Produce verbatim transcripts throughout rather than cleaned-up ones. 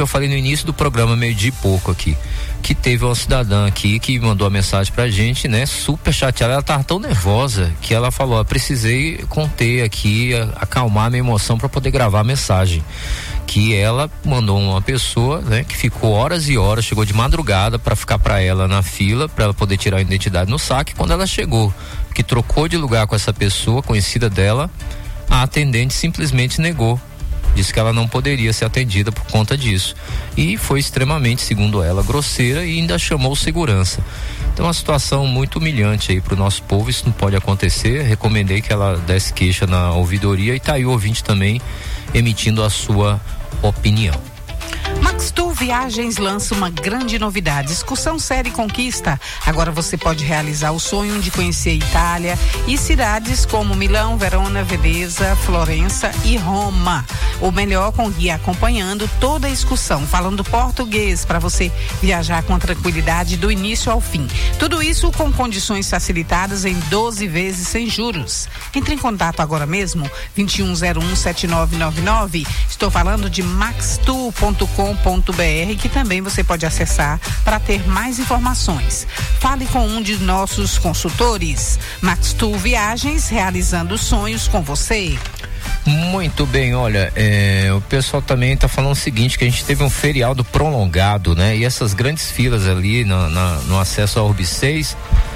que eu falei no início do programa, meio-dia e pouco aqui, que teve uma cidadã aqui que mandou a mensagem pra gente, né, super chateada. Ela tava tão nervosa que ela falou: eu precisei conter aqui, acalmar a minha emoção para poder gravar a mensagem. Que ela mandou uma pessoa, né, que ficou horas e horas, chegou de madrugada para ficar para ela na fila, para ela poder tirar a identidade no saque. Quando ela chegou, que trocou de lugar com essa pessoa conhecida dela, a atendente simplesmente negou. Disse que ela não poderia ser atendida por conta disso. E foi extremamente, segundo ela, grosseira, e ainda chamou segurança. Então, uma situação muito humilhante aí pro nosso povo. Isso não pode acontecer. Recomendei que ela desse queixa na ouvidoria, e tá aí o ouvinte também emitindo a sua opinião. Maxtour Viagens lança uma grande novidade, excursão série Conquista. Agora você pode realizar o sonho de conhecer Itália e cidades como Milão, Verona, Veneza, Florença e Roma. O melhor, com guia acompanhando toda a excursão, falando português, para você viajar com tranquilidade do início ao fim. Tudo isso com condições facilitadas em doze vezes sem juros. Entre em contato agora mesmo, vinte e um zero um, sete nove nove nove. Estou falando de maxtour ponto com ponto br, que também você pode acessar para ter mais informações. Fale com um de nossos consultores. Maxtour Viagens, realizando sonhos com você. Muito bem, olha, é, o pessoal também está falando o seguinte, que a gente teve um feriado prolongado, né? E essas grandes filas ali na, na, no acesso ao Orbe seis,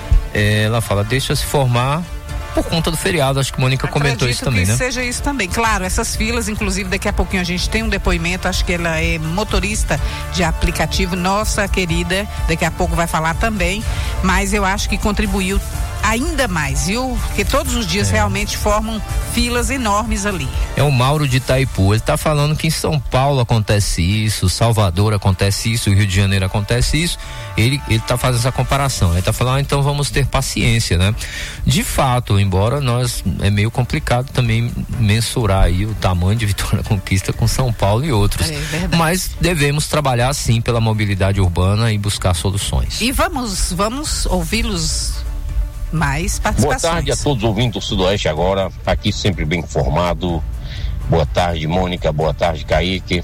é, ela fala, deixa se formar por conta do feriado. Acho que a Mônica comentou isso também, que né? Seja isso também. Claro, essas filas, inclusive daqui a pouquinho a gente tem um depoimento, acho que ela é motorista de aplicativo, nossa querida, daqui a pouco vai falar também, mas eu acho que contribuiu ainda mais, viu? Porque todos os dias é. realmente formam filas enormes ali. É o Mauro de Itaipu, ele tá falando que em São Paulo acontece isso, Salvador acontece isso, Rio de Janeiro acontece isso. Ele, ele tá fazendo essa comparação, ele tá falando, ah, então vamos ter paciência, né? De fato, embora nós, é meio complicado também mensurar aí o tamanho de Vitória Conquista com São Paulo e outros, é mas devemos trabalhar sim pela mobilidade urbana e buscar soluções. E vamos, vamos ouvi-los mais participações. Boa tarde a todos os ouvintes do Sudoeste agora, aqui sempre bem informado. Boa tarde, Mônica, boa tarde, Kaique.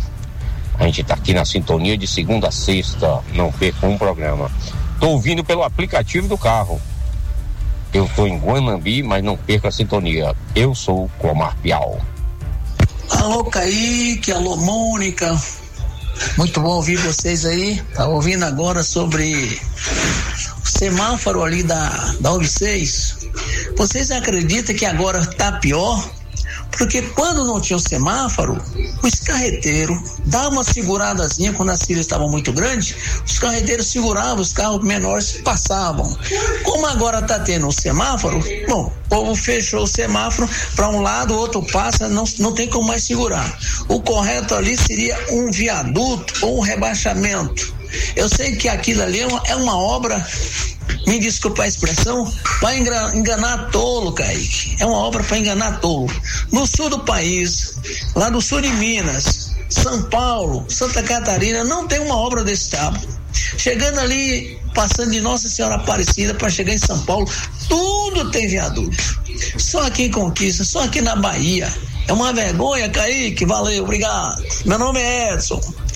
A gente tá aqui na sintonia de segunda a sexta, não perca um programa. Tô ouvindo pelo aplicativo do carro. Eu tô em Guanambi, mas não perca a sintonia. Eu sou o Clomar Piau. Alô, Kaique, alô, Mônica. Muito bom ouvir vocês aí. Tá ouvindo agora sobre o semáforo ali da, da Orbe seis. Vocês acreditam que agora tá pior? Porque quando não tinha o semáforo, os carreteiros davam uma seguradazinha quando as filas estavam muito grandes, os carreteiros seguravam, os carros menores passavam. Como agora está tendo o semáforo, bom, o povo fechou o semáforo para um lado, o outro passa, não, não tem como mais segurar. O correto ali seria um viaduto ou um rebaixamento. Eu sei que aquilo ali é uma, é uma obra, me desculpa a expressão, para enganar tolo, Kaique. É uma obra para enganar tolo. No sul do país, lá no sul de Minas, São Paulo, Santa Catarina, não tem uma obra desse tipo. Chegando ali, passando de Nossa Senhora Aparecida para chegar em São Paulo, tudo tem viaduto. Só aqui em Conquista, só aqui na Bahia. É uma vergonha, Kaique. Valeu, obrigado. Meu nome é Edson.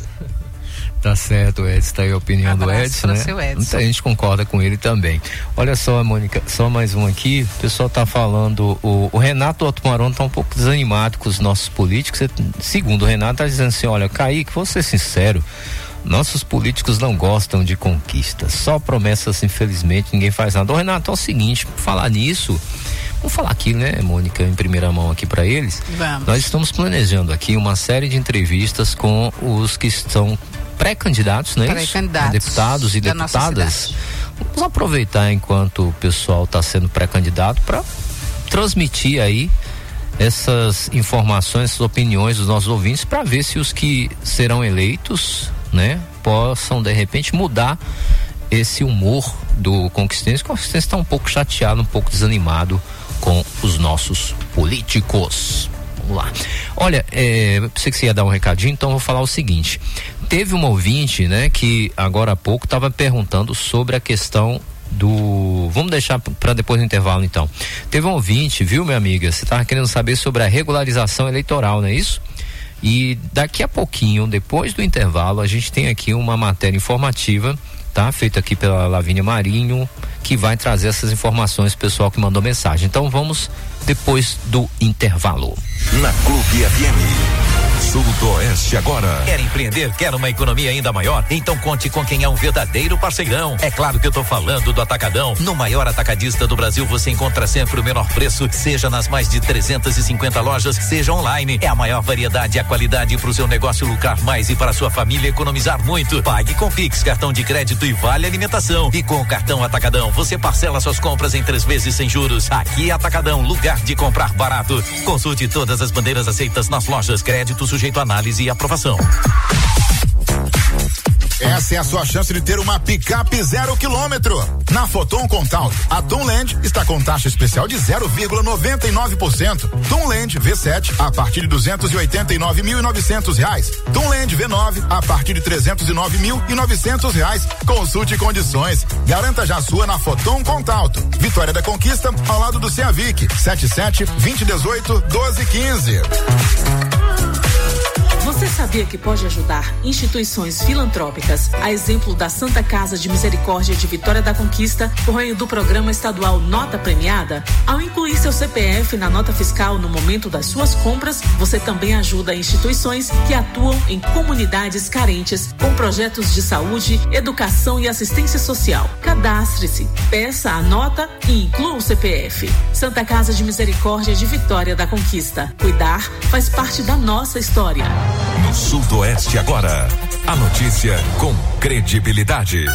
Tá certo, Edson, tá aí a opinião Abraço do Edson, né? Seu Edson. Muita gente concorda com ele também. Olha só, Mônica, só mais um aqui, o pessoal tá falando, o, o Renato Otomaron tá um pouco desanimado com os nossos políticos, segundo o Renato, tá dizendo assim, olha, Kaique, vou ser sincero, nossos políticos não gostam de conquistas, só promessas, infelizmente, ninguém faz nada. O Renato, é o seguinte, por falar nisso, vamos falar aqui, né, Mônica, em primeira mão aqui para eles. Vamos. Nós estamos planejando aqui uma série de entrevistas com os que estão pré-candidatos, né? Pré-candidatos. Deputados e deputadas. Vamos aproveitar enquanto o pessoal está sendo pré-candidato para transmitir aí essas informações, essas opiniões dos nossos ouvintes, para ver se os que serão eleitos, né, possam de repente mudar esse humor do conquistense. O conquistense está um pouco chateado, um pouco desanimado com os nossos políticos. Vamos lá. Olha, é, eu pensei que você ia dar um recadinho, então eu vou falar o seguinte. Teve uma ouvinte, né, que agora há pouco estava perguntando sobre a questão do... Vamos deixar para depois do intervalo, então. Teve um ouvinte, viu, minha amiga? Você estava querendo saber sobre a regularização eleitoral, não é isso? E daqui a pouquinho, depois do intervalo, a gente tem aqui uma matéria informativa, tá? Feita aqui pela Lavínia Marinho, que vai trazer essas informações pro pessoal que mandou mensagem. Então vamos depois do intervalo. Na Clube F M. Sudoeste agora. Quer empreender? Quer uma economia ainda maior? Então conte com quem é um verdadeiro parceirão. É claro que eu tô falando do Atacadão. No maior atacadista do Brasil você encontra sempre o menor preço, seja nas mais de trezentas e cinquenta lojas, seja online. É a maior variedade e a qualidade para o seu negócio lucrar mais e para sua família economizar muito. Pague com Pix, cartão de crédito e vale alimentação. E com o cartão Atacadão você parcela suas compras em três vezes sem juros. Aqui é Atacadão, lugar de comprar barato. Consulte todas as bandeiras aceitas nas lojas. Crédito sujeito a análise e aprovação. Essa é a sua chance de ter uma picape zero quilômetro. Na Foton Contaut, a Tunland está com taxa especial de zero vírgula noventa e nove por cento. Tunland V sete a partir de duzentos e oitenta e nove mil e novecentos reais. Tunland V nove a partir de trezentos e nove mil e novecentos reais. Consulte condições. Garanta já a sua na Foton Contaut. Vitória da Conquista, ao lado do Ceavic. sete sete, vinte e dezoito, doze, quinze. Você sabia que pode ajudar instituições filantrópicas, a exemplo da Santa Casa de Misericórdia de Vitória da Conquista, por meio do programa estadual Nota Premiada? Ao incluir seu C P F na nota fiscal no momento das suas compras, você também ajuda instituições que atuam em comunidades carentes com projetos de saúde, educação e assistência social. Cadastre-se, peça a nota e inclua o C P F. Santa Casa de Misericórdia de Vitória da Conquista. Cuidar faz parte da nossa história. No Sudoeste agora, a notícia com credibilidade.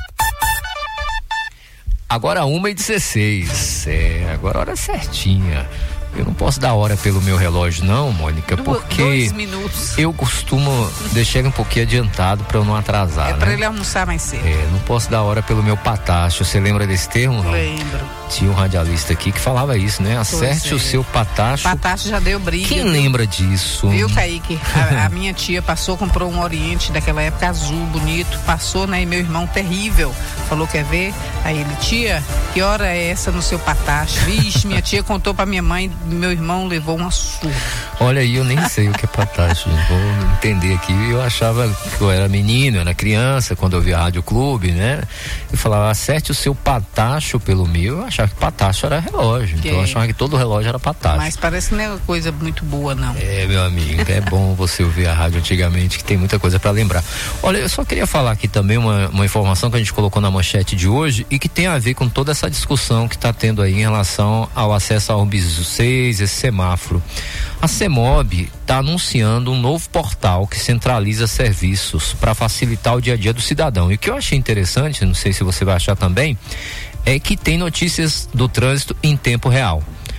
Agora uma e dezesseis, é, agora a hora certinha. Eu não posso dar hora pelo meu relógio não, Mônica, porque dois minutos. Eu costumo deixar ele um pouquinho adiantado para eu não atrasar, É né? para ele almoçar mais cedo. É, não posso dar hora pelo meu patacho. Você lembra desse termo? Não? Lembro. Tinha um radialista aqui que falava isso, né? Acerte é. o seu patacho. Patacho já deu briga. Quem viu? lembra disso? Viu, Kaique? A, a minha tia passou, comprou um Oriente daquela época azul, bonito, passou, né? E meu irmão, terrível, falou, quer ver? Aí ele, tia, que hora é essa no seu patacho? Vixe, minha tia contou pra minha mãe, meu irmão levou uma surra. Olha aí, eu nem sei o que é patacho, vou entender aqui. Eu achava que eu era menino, eu era criança, quando eu via Rádio Clube, né? Eu falava, acerte o seu patacho pelo meu. Eu achava que patacho era relógio, Que então eu é? achava que todo relógio era patacho. Mas parece que não é uma coisa muito boa, não. É, meu amigo, é bom você ouvir a rádio antigamente, que tem muita coisa para lembrar. Olha, eu só queria falar aqui também uma, uma informação que a gente colocou na manchete de hoje e que tem a ver com toda essa discussão que está tendo aí em relação ao acesso ao Orbizu seis, esse semáforo. A CEMOB está anunciando um novo portal que centraliza serviços para facilitar o dia a dia do cidadão. E o que eu achei interessante, não sei se você vai achar também, é que tem notícias do trânsito em tempo real,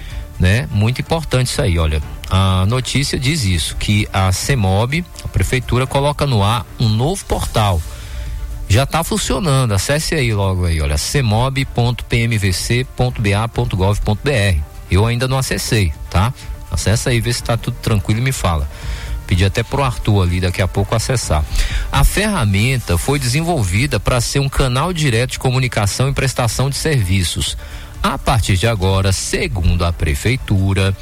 né? Muito importante isso aí, olha. A notícia diz isso, que a CEMOB, a prefeitura, coloca no ar um novo portal. Já está funcionando, acesse aí logo aí, olha, cemob ponto p m v c ponto b a ponto gov ponto b r. Eu ainda não acessei, tá? Acessa aí, vê se está tudo tranquilo e me fala. Pedi até pro Arthur ali daqui a pouco acessar. A ferramenta foi desenvolvida para ser um canal direto de comunicação e prestação de serviços. A partir de agora, segundo a prefeitura,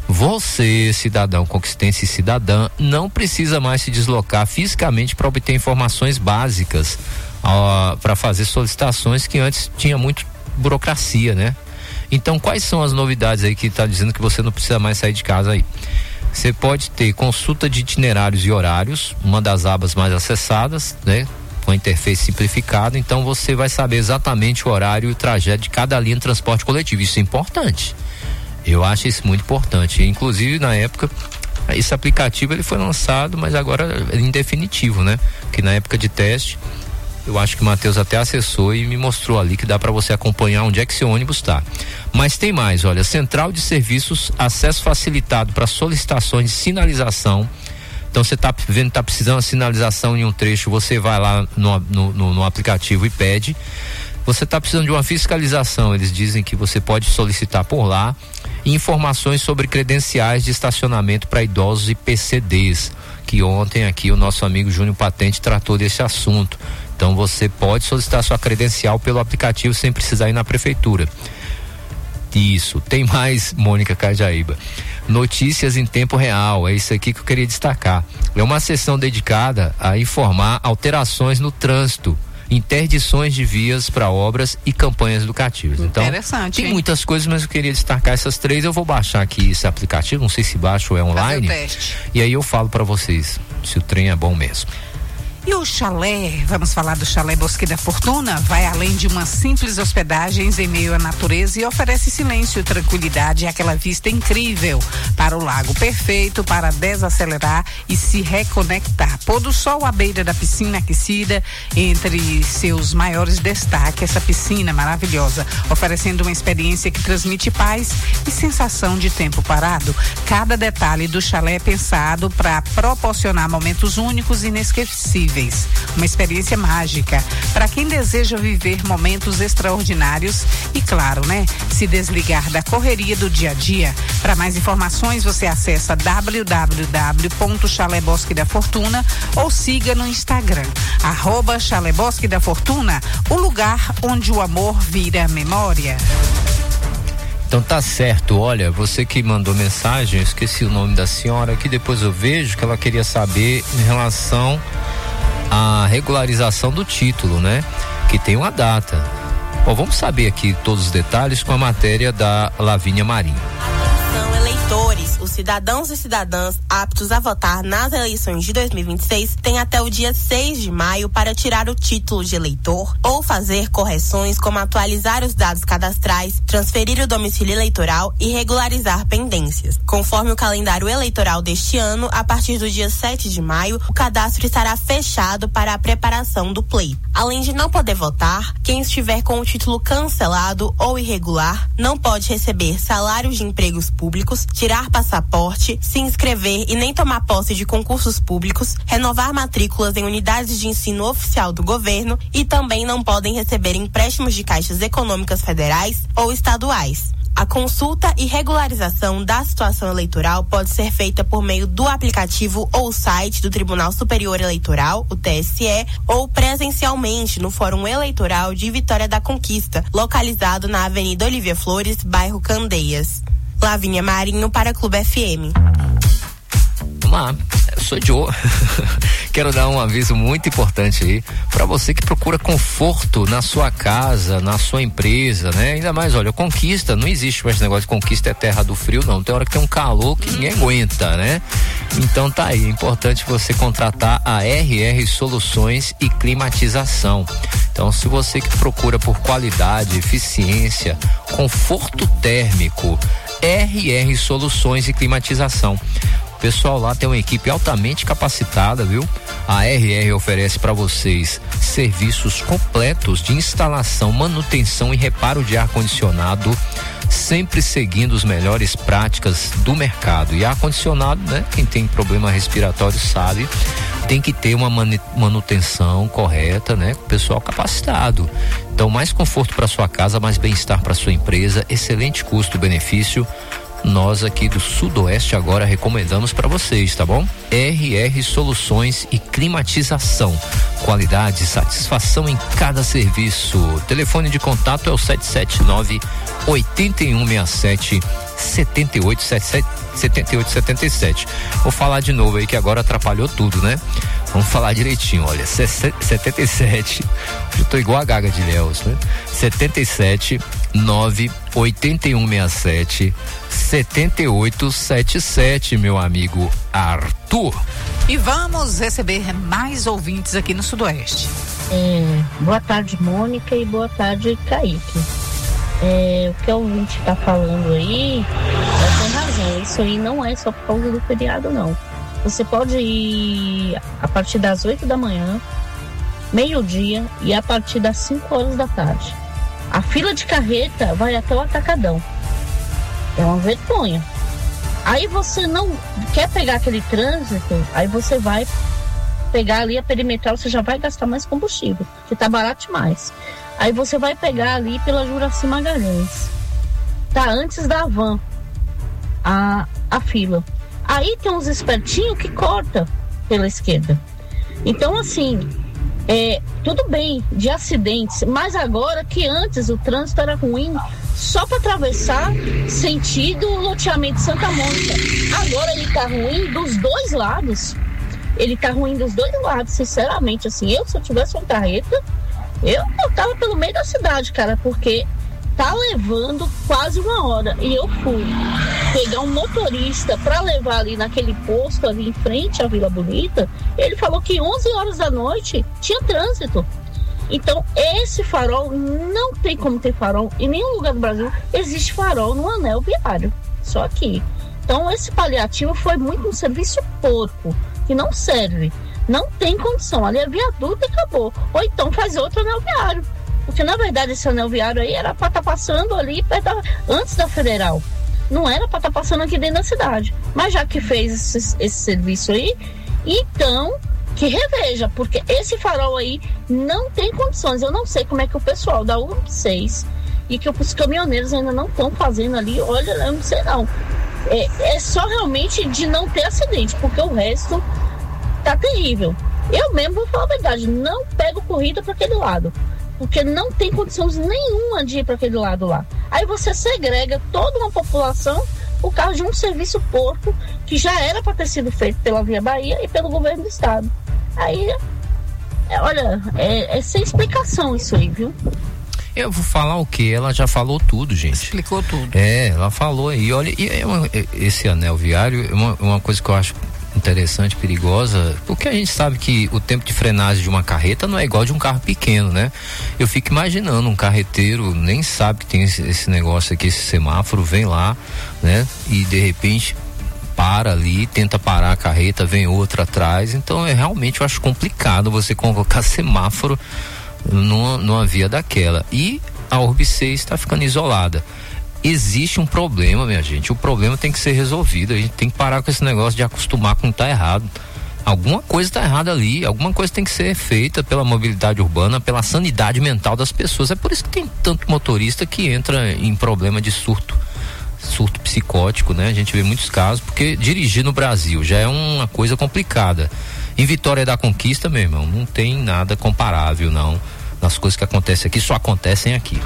você, cidadão conquistense e cidadã, não precisa mais se deslocar fisicamente para obter informações básicas, uh, para fazer solicitações que antes tinha muito burocracia, né? Então, quais são as novidades aí que está dizendo que você não precisa mais sair de casa aí? Você pode ter consulta de itinerários e horários, uma das abas mais acessadas, né? Com a interface simplificada, então você vai saber exatamente o horário e o trajeto de cada linha de transporte coletivo. Isso é importante. Eu acho isso muito importante. Inclusive, na época, esse aplicativo ele foi lançado, mas agora é em definitivo, né? Que na época de teste, eu acho que o Matheus até acessou e me mostrou ali que dá para você acompanhar onde é que seu ônibus está. Mas tem mais, olha, central de serviços, acesso facilitado para solicitações de sinalização. Então você tá vendo, tá precisando de sinalização em um trecho, você vai lá no, no, no, no aplicativo e pede. Você está precisando de uma fiscalização, eles dizem que você pode solicitar por lá. E informações sobre credenciais de estacionamento para idosos e P C Ds, que ontem aqui o nosso amigo Júnior Patente tratou desse assunto. Então você pode solicitar sua credencial pelo aplicativo sem precisar ir na prefeitura. Isso, tem mais, Mônica Cajaíba. Notícias em tempo real, é isso aqui que eu queria destacar. É uma sessão dedicada a informar alterações no trânsito, interdições de vias para obras e campanhas educativas. Então, interessante, tem hein? muitas coisas, mas eu queria destacar essas três. Eu vou baixar aqui esse aplicativo, não sei se baixo ou é online. Fazer o teste. E aí eu falo para vocês se o trem é bom mesmo. E o chalé, vamos falar do Chalé Bosque da Fortuna, vai além de uma simples hospedagem em meio à natureza e oferece silêncio, tranquilidade e aquela vista incrível para o lago, perfeito para desacelerar e se reconectar. Pôr do sol à beira da piscina aquecida, entre seus maiores destaques, essa piscina maravilhosa, oferecendo uma experiência que transmite paz e sensação de tempo parado. Cada detalhe do chalé é pensado para proporcionar momentos únicos e inesquecíveis. Uma experiência mágica para quem deseja viver momentos extraordinários e, claro, né, se desligar da correria do dia a dia. Para mais informações, você acessa w w w ponto chalé bosque da fortuna ou siga no Instagram, arroba Chalé Bosque da Fortuna, o lugar onde o amor vira memória. Então tá certo, olha, você que mandou mensagem, eu esqueci o nome da senhora, que depois eu vejo que ela queria saber em relação a regularização do título, né? Que tem uma data. Bom, vamos saber aqui todos os detalhes com a matéria da Lavínia Marinho. Atenção, eleitores, os cidadãos e cidadãs aptos a votar nas eleições de dois mil e vinte e seis têm até o dia seis de maio para tirar o título de eleitor ou fazer correções como atualizar os dados cadastrais, transferir o domicílio eleitoral e regularizar pendências. Conforme o calendário eleitoral deste ano, a partir do dia sete de maio, o cadastro estará fechado para a preparação do pleito. Além de não poder votar, quem estiver com o título cancelado ou irregular não pode receber salários de empregos públicos, tirar passaporte, se inscrever e nem tomar posse de concursos públicos, renovar matrículas em unidades de ensino oficial do governo e também não podem receber empréstimos de caixas econômicas federais ou estaduais. A consulta e regularização da situação eleitoral pode ser feita por meio do aplicativo ou site do Tribunal Superior Eleitoral, o T S E, ou presencialmente no Fórum Eleitoral de Vitória da Conquista, localizado na Avenida Olívia Flores, bairro Candeias. Lavínia Marinho para Clube F M. Vamos lá, eu sou Joe. Quero dar um aviso muito importante aí para você que procura conforto na sua casa, na sua empresa, né? Ainda mais, olha, Conquista, não existe mais esse negócio de Conquista é terra do frio, não. Tem hora que tem um calor que ninguém aguenta, né? Então tá aí, é importante você contratar a R R Soluções e Climatização. Então, se você que procura por qualidade, eficiência, conforto térmico, R R Soluções e Climatização. O pessoal lá tem uma equipe altamente capacitada, viu? A R R oferece para vocês serviços completos de instalação, manutenção e reparo de ar-condicionado, sempre seguindo as melhores práticas do mercado. E ar-condicionado, né? Quem tem problema respiratório sabe, tem que ter uma manutenção correta, né? Com o pessoal capacitado. Então, mais conforto para sua casa, mais bem-estar para sua empresa, excelente custo-benefício. Nós aqui do Sudoeste agora recomendamos para vocês, tá bom? R R Soluções e Climatização. Qualidade e satisfação em cada serviço. O telefone de contato é o sete sete nove, oito um seis sete, sete oito sete sete, sete oito sete sete. Vou falar de novo aí que agora atrapalhou tudo, né? Vamos falar direitinho, olha, setenta e sete, eu tô igual a Gaga de Léus, né? setenta e sete, nove, oito um seis sete, sete oito sete sete, meu amigo Arthur. E vamos receber mais ouvintes aqui no Sudoeste. É, boa tarde, Mônica, e boa tarde, Kaique. É, o que o ouvinte está falando aí, é, tem razão, isso aí não é só por causa do feriado, não. Você pode ir a partir das oito da manhã, meio-dia e a partir das cinco horas da tarde. A fila de carreta vai até o Atacadão. É uma vergonha. Aí você não quer pegar aquele trânsito, aí você vai pegar ali a perimetral, você já vai gastar mais combustível, que tá barato demais. Aí você vai pegar ali pela Juraci Magalhães. Tá antes da van, a, a fila. Aí tem uns espertinhos que corta pela esquerda. Então, assim, É, tudo bem, de acidentes, mas agora que antes o trânsito era ruim só para atravessar sentido loteamento Santa Mônica. Agora ele tá ruim dos dois lados. Ele tá ruim dos dois lados, sinceramente, assim, eu se eu tivesse uma carreta, eu, eu tava pelo meio da cidade, cara, porque tá levando quase uma hora. E eu fui pegar um motorista para levar ali naquele posto ali em frente à Vila Bonita. Ele falou que onze horas da noite tinha trânsito. Então esse farol, não tem como ter farol em nenhum lugar do Brasil. Existe farol no anel viário, só aqui. Então esse paliativo foi muito um serviço porco, que não serve, não tem condição. Ali é viaduto e acabou. Ou então faz outro anel viário. Porque na verdade esse anel viário aí era para estar tá passando ali perto da, antes da Federal. Não era para estar tá passando aqui dentro da cidade. Mas já que fez esse, esse serviço aí, então que reveja, porque esse farol aí não tem condições. Eu não sei como é que o pessoal da U seis e que os caminhoneiros ainda não estão fazendo ali. Olha, eu não sei não. É, é só realmente de não ter acidente, porque o resto tá terrível. Eu mesmo vou falar a verdade, não pego corrida para aquele lado, porque não tem condições nenhuma de ir para aquele lado lá. Aí você segrega toda uma população por causa de um serviço porco que já era para ter sido feito pela Via Bahia e pelo governo do estado. Aí, é, olha, é, é sem explicação isso aí, viu? Eu vou falar o quê? Ela já falou tudo, gente. Explicou tudo. É, ela falou aí, olha, e é uma, esse anel viário é uma, uma coisa que eu acho interessante, perigosa, porque a gente sabe que o tempo de frenagem de uma carreta não é igual de um carro pequeno, né? Eu fico imaginando um carreteiro, nem sabe que tem esse, esse negócio aqui, esse semáforo, vem lá, né? E de repente para ali, tenta parar a carreta, vem outra atrás, então é realmente, eu acho complicado você colocar semáforo numa, numa via daquela. E a Orbe seis está ficando isolada. Existe um problema, minha gente, o problema tem que ser resolvido, a gente tem que parar com esse negócio de acostumar com o que tá errado. Alguma coisa tá errada ali, alguma coisa tem que ser feita pela mobilidade urbana, pela sanidade mental das pessoas. É por isso que tem tanto motorista que entra em problema de surto, surto psicótico, né? A gente vê muitos casos, porque dirigir no Brasil já é uma coisa complicada. Em Vitória da Conquista, meu irmão, não tem nada comparável, não. Nas coisas que acontecem aqui, só acontecem aqui.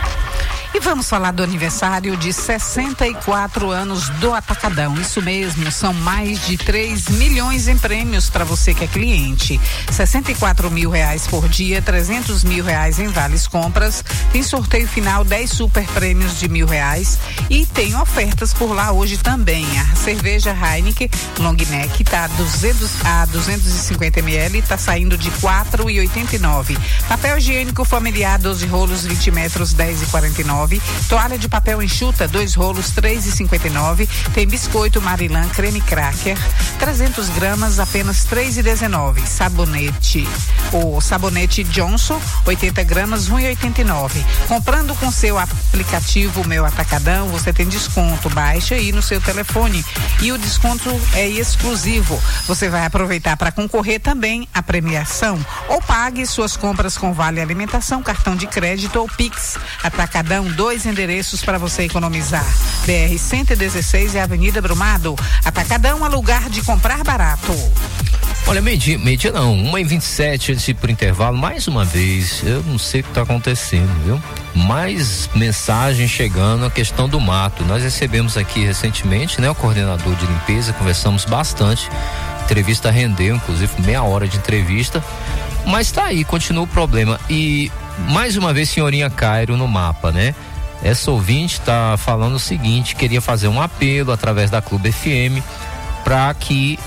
E vamos falar do aniversário de sessenta e quatro anos do Atacadão. Isso mesmo, são mais de três milhões em prêmios para você que é cliente. sessenta e quatro mil reais por dia, trezentos mil reais em vales compras. Tem sorteio final, dez super prêmios de mil reais. E tem ofertas por lá hoje também. A cerveja Heineken Long Neck tá a duzentos a duzentos e cinquenta mililitros, tá saindo de quatro reais e oitenta e nove centavos. Papel higiênico familiar, doze rolos, vinte metros, dez reais e quarenta e nove centavos. Toalha de papel enxuta, dois rolos, três reais e cinquenta e nove centavos. Tem biscoito Marilã creme cracker, trezentos gramas, apenas três reais e dezenove centavos. Sabonete, o sabonete Johnson, oitenta gramas, um real e oitenta e nove centavos. Comprando com seu aplicativo Meu Atacadão, você tem desconto. Baixa aí no seu telefone e o desconto é exclusivo. Você vai aproveitar para concorrer também à premiação ou pague suas compras com vale alimentação, cartão de crédito ou Pix. Atacadão, dois endereços para você economizar. B R cento e dezesseis e Avenida Brumado. Atacadão é lugar de comprar barato. Olha, meio-dia, meio-dia não, uma e vinte e sete, antes de ir pro intervalo, mais uma vez, eu não sei o que tá acontecendo, viu? Mais mensagem chegando, a questão do mato. Nós recebemos aqui recentemente, né, o coordenador de limpeza, conversamos bastante, a entrevista rendeu, inclusive meia hora de entrevista, mas tá aí, continua o problema. E mais uma vez, senhorinha Cairo no mapa, né? Essa ouvinte tá falando o seguinte, queria fazer um apelo através da Clube F M para que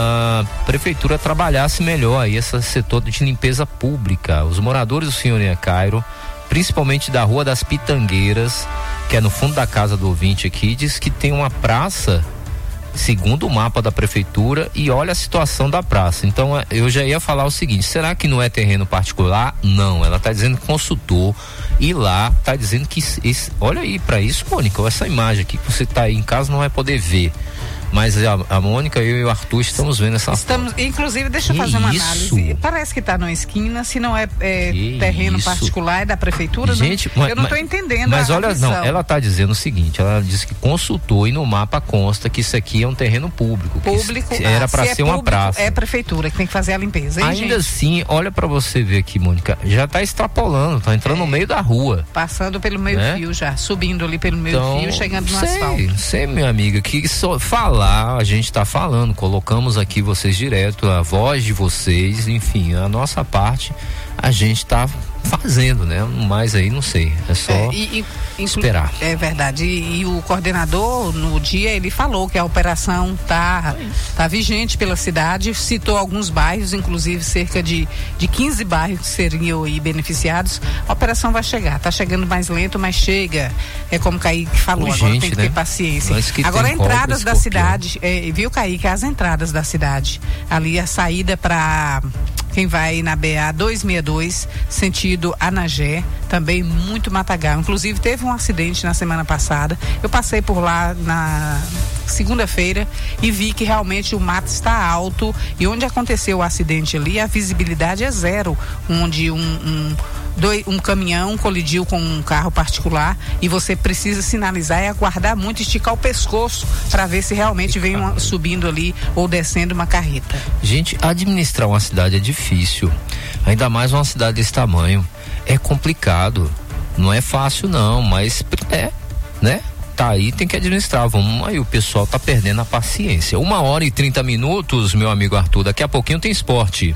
a prefeitura trabalhasse melhor aí esse setor de limpeza pública. Os moradores do senhorinha Cairo, principalmente da Rua das Pitangueiras, que é no fundo da casa do ouvinte aqui, diz que tem uma praça, segundo o mapa da prefeitura, e olha a situação da praça. Então eu já ia falar o seguinte, será que não é terreno particular? Não, ela tá dizendo que consultou e lá tá dizendo que esse, olha aí para isso, Mônica, essa imagem aqui que você tá aí em casa não vai poder ver, Mas a, a Mônica, eu e o Arthur estamos vendo essa estamos, foto. Inclusive, deixa eu que fazer uma isso? análise. Parece que está numa esquina, se não é, é terreno isso? particular, é da prefeitura. Gente, não, mas, eu não estou mas, entendendo. Mas a, olha, a não, ela está dizendo o seguinte, ela disse que consultou e no mapa consta que isso aqui é um terreno público. Público. Que era para se ser é uma público, praça. É a prefeitura que tem que fazer a limpeza. Hein, Ainda gente? assim, olha para você ver aqui, Mônica, já está extrapolando, está entrando é. no meio da rua. Passando pelo meio né? fio já, subindo ali pelo meio então, fio, chegando no sei, asfalto. Sei, minha amiga, que só falar, a gente está falando, colocamos aqui vocês direto, a voz de vocês, enfim, a nossa parte, a gente está fazendo, né? Mas aí não sei, é só é, e, e, esperar. É verdade, e, e o coordenador no dia ele falou que a operação tá, tá vigente pela cidade, citou alguns bairros, inclusive cerca de, de quinze bairros que seriam aí beneficiados. A operação vai chegar, tá chegando mais lento, mas chega, é como o Kaique falou, Urgente, agora tem que né? ter paciência. Que agora entradas da escorpião. cidade, é, viu, Kaique, as entradas da cidade, ali a saída para quem vai na B A duzentos e sessenta e dois, sentido Anagé, também muito matagal. Inclusive teve um acidente na semana passada. Eu passei por lá na segunda-feira e vi que realmente o mato está alto e onde aconteceu o acidente ali, a visibilidade é zero, onde um, um Dois, um caminhão colidiu com um carro particular e você precisa sinalizar e aguardar muito, esticar o pescoço para ver se realmente vem uma, subindo ali ou descendo uma carreta. Gente, administrar uma cidade é difícil, ainda mais uma cidade desse tamanho, é complicado, não é fácil não, mas é, né? Tá aí, tem que administrar, vamos aí, o pessoal tá perdendo a paciência. Uma hora e trinta minutos, meu amigo Arthur, daqui a pouquinho tem esporte.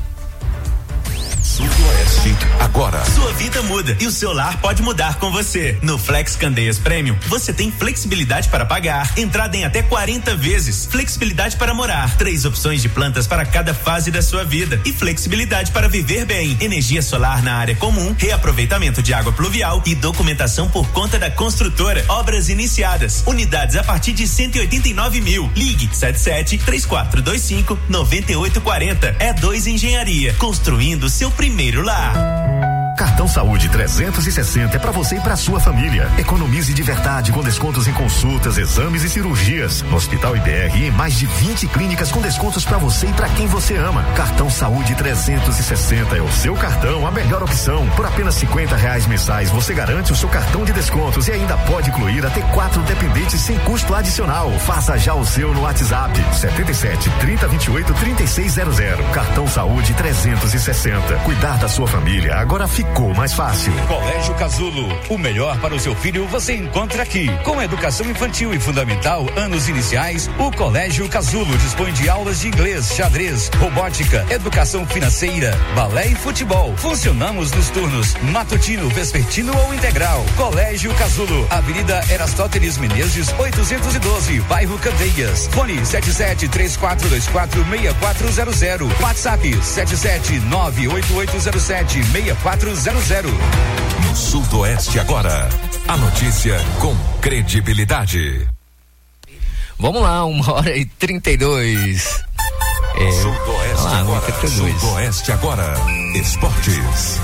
Sudoeste agora. Sua vida muda e o seu lar pode mudar com você. No Flex Candeias Premium, você tem flexibilidade para pagar, entrada em até quarenta vezes, flexibilidade para morar, três opções de plantas para cada fase da sua vida e flexibilidade para viver bem. Energia solar na área comum, reaproveitamento de água pluvial e documentação por conta da construtora. Obras iniciadas, unidades a partir de cento e oitenta e nove mil. Ligue sete sete, três quatro dois cinco, nove oito quatro zero. É dois Engenharia, construindo seu primeiro lar. Cartão Saúde trezentos e sessenta é para você e para sua família. Economize de verdade com descontos em consultas, exames e cirurgias. No Hospital I B R e em mais de vinte clínicas com descontos para você e para quem você ama. Cartão Saúde trezentos e sessenta é o seu cartão, a melhor opção. Por apenas cinquenta reais mensais você garante o seu cartão de descontos e ainda pode incluir até quatro dependentes sem custo adicional. Faça já o seu no WhatsApp setenta e sete, trinta, vinte e oito, trinta e seis zero zero. Cartão Saúde trezentos e sessenta. Cuidar da sua família agora fica Ficou mais fácil. Colégio Casulo, o melhor para o seu filho você encontra aqui. Com educação infantil e fundamental, anos iniciais, o Colégio Casulo dispõe de aulas de inglês, xadrez, robótica, educação financeira, balé e futebol. Funcionamos nos turnos matutino, vespertino ou integral. Colégio Casulo, Avenida Erastóteles Menezes, oitocentos e doze, bairro Candeias. Fone sete sete, três quatro dois quatro, seis quatro zero zero. WhatsApp sete sete, nove oito oito zero sete, seis quatro zero zero. No Sudoeste agora, a notícia com credibilidade. Vamos lá, uma hora e trinta e dois. É, Sudoeste lá, agora. Sudoeste agora. Esportes.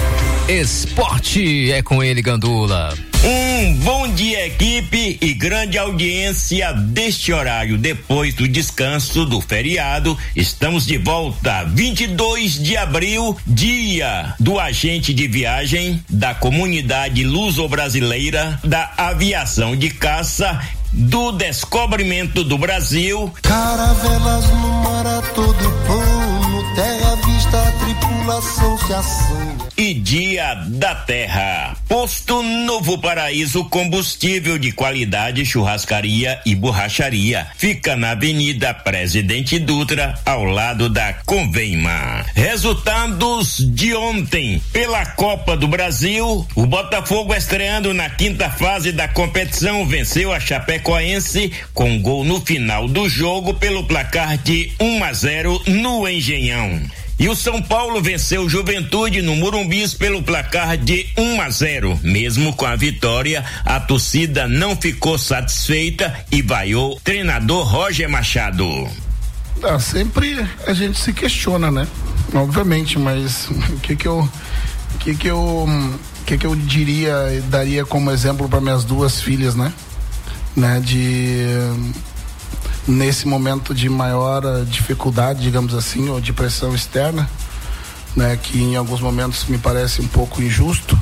Esporte é com ele, Gandula. Um bom dia, equipe, e grande audiência deste horário. Depois do descanso do feriado, estamos de volta. vinte e dois de abril, dia do agente de viagem da comunidade luso-brasileira da aviação de caça, do descobrimento do Brasil. Caravelas no mar a todo pano, terra vista, a tripulação se assanha. E dia da terra. Posto Novo Paraíso, combustível de qualidade, churrascaria e borracharia. Fica na Avenida Presidente Dutra, ao lado da Convema. Resultados de ontem. Pela Copa do Brasil, o Botafogo, estreando na quinta fase da competição, venceu a Chapecoense com gol no final do jogo pelo placar de um a zero no Engenhão. E o São Paulo venceu o Juventude no Morumbis pelo placar de um a zero. Mesmo com a vitória, a torcida não ficou satisfeita e vaiou o treinador Roger Machado. Ah, sempre a gente se questiona, né? Obviamente, mas o que que eu, o que que eu, o que que eu diria, daria como exemplo para minhas duas filhas, né? Né? De nesse momento de maior uh, dificuldade, digamos assim, ou de pressão externa, né, que em alguns momentos me parece um pouco injusto,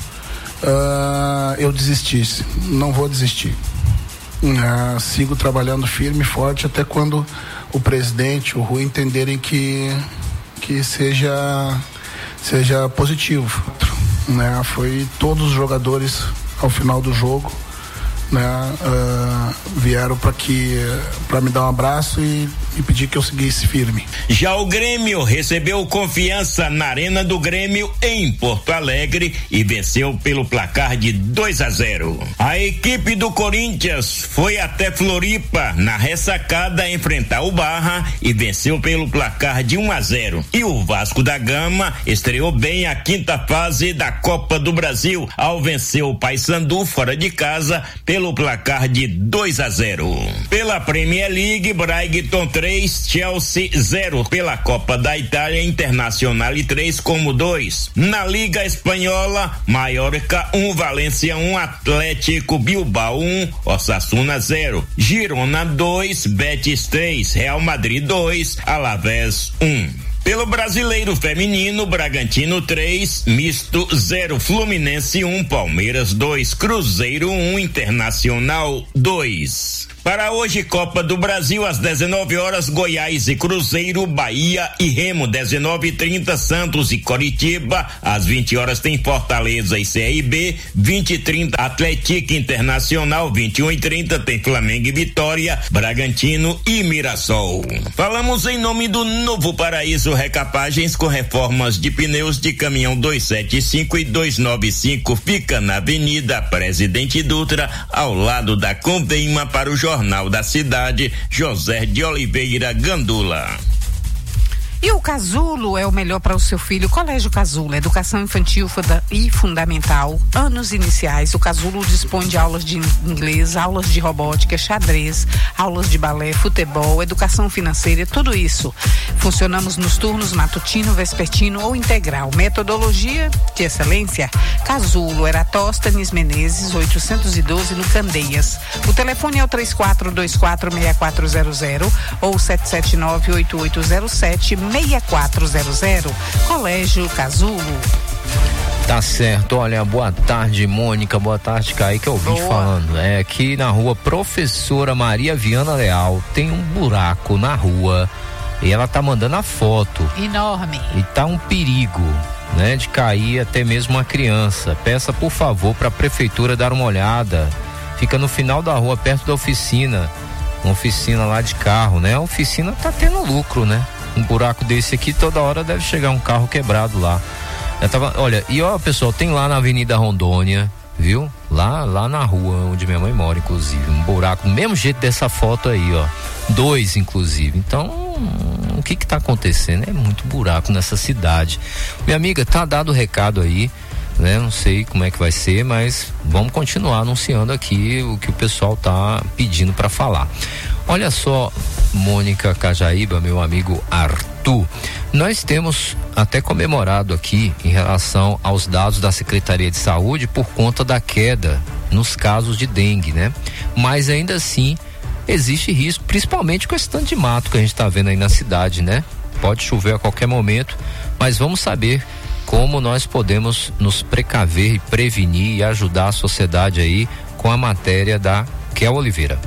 uh, eu desistisse. Não vou desistir. Uh, sigo trabalhando firme e forte até quando o presidente, o Rui, entenderem que, que seja, seja positivo. Né? Foi todos os jogadores ao final do jogo, né, uh, vieram para que para me dar um abraço e, e pedir que eu seguisse firme. Já o Grêmio recebeu Confiança na Arena do Grêmio em Porto Alegre e venceu pelo placar de dois a zero. A equipe do Corinthians foi até Floripa na ressacada enfrentar o Barra e venceu pelo placar de um a zero. E o Vasco da Gama estreou bem a quinta fase da Copa do Brasil ao vencer o Paysandu fora de casa pelo pelo placar de dois a zero. Pela Premier League, Brighton três, Chelsea zero. Pela Copa da Itália, Internacional três como dois. Na Liga Espanhola, Mallorca um, Valência um, Atlético Bilbao um, Osasuna zero. Girona dois, Betis três, Real Madrid dois, Alavés um. Pelo Brasileiro Feminino, Bragantino três, Misto zero, Fluminense um, Palmeiras dois, Cruzeiro um, Internacional dois. Para hoje, Copa do Brasil, às dezenove horas, Goiás e Cruzeiro, Bahia e Remo, dezenove e trinta, Santos e Coritiba, às vinte horas tem Fortaleza e C R B, vinte e trinta, Atlético Internacional, vinte e um e trinta tem Flamengo e Vitória, Bragantino e Mirassol. Falamos em nome do Novo Paraíso Recapagens, com reformas de pneus de caminhão duzentos e setenta e cinco e duzentos e noventa e cinco, fica na Avenida Presidente Dutra, ao lado da Convema, para o Jornal da Cidade, José de Oliveira Gandula. E o Casulo é o melhor para o seu filho. Colégio Casulo, educação infantil e fundamental, anos iniciais. O Casulo dispõe de aulas de inglês, aulas de robótica, xadrez, aulas de balé, futebol, educação financeira, tudo isso. Funcionamos nos turnos matutino, vespertino ou integral. Metodologia de excelência. Casulo, Eratóstenes Menezes, oitocentos e doze, no Candeias. O telefone é o três quatro dois quatro, seis quatro zero zero ou sete sete nove, oito oito zero sete, seis quatro zero zero. Colégio Casulo. Tá certo, olha, boa tarde, Mônica, boa tarde, Kaique, eu ouvi falando, é aqui na rua Professora Maria Viana Leal, tem um buraco na rua e ela tá mandando a foto. Enorme. E tá um perigo, né, de cair até mesmo uma criança. Peça, por favor, pra prefeitura dar uma olhada, fica no final da rua, perto da oficina, uma oficina lá de carro, né, a oficina tá tendo lucro, né. Um buraco desse aqui, toda hora deve chegar um carro quebrado lá. Eu tava, olha, e ó, pessoal, tem lá na Avenida Rondônia, viu? Lá, lá na rua onde minha mãe mora, inclusive, um buraco, do mesmo jeito dessa foto aí, ó. Dois, inclusive. Então, o que que tá acontecendo? É muito buraco nessa cidade. Minha amiga, tá dado o recado aí, né? Não sei como é que vai ser, mas vamos continuar anunciando aqui o que o pessoal tá pedindo para falar. Olha só, Mônica Cajaíba, meu amigo Arthur, nós temos até comemorado aqui em relação aos dados da Secretaria de Saúde por conta da queda nos casos de dengue, né? Mas ainda assim existe risco, principalmente com esse tanto de mato que a gente está vendo aí na cidade, né? Pode chover a qualquer momento, mas vamos saber como nós podemos nos precaver e prevenir e ajudar a sociedade aí com a matéria da Kel Oliveira.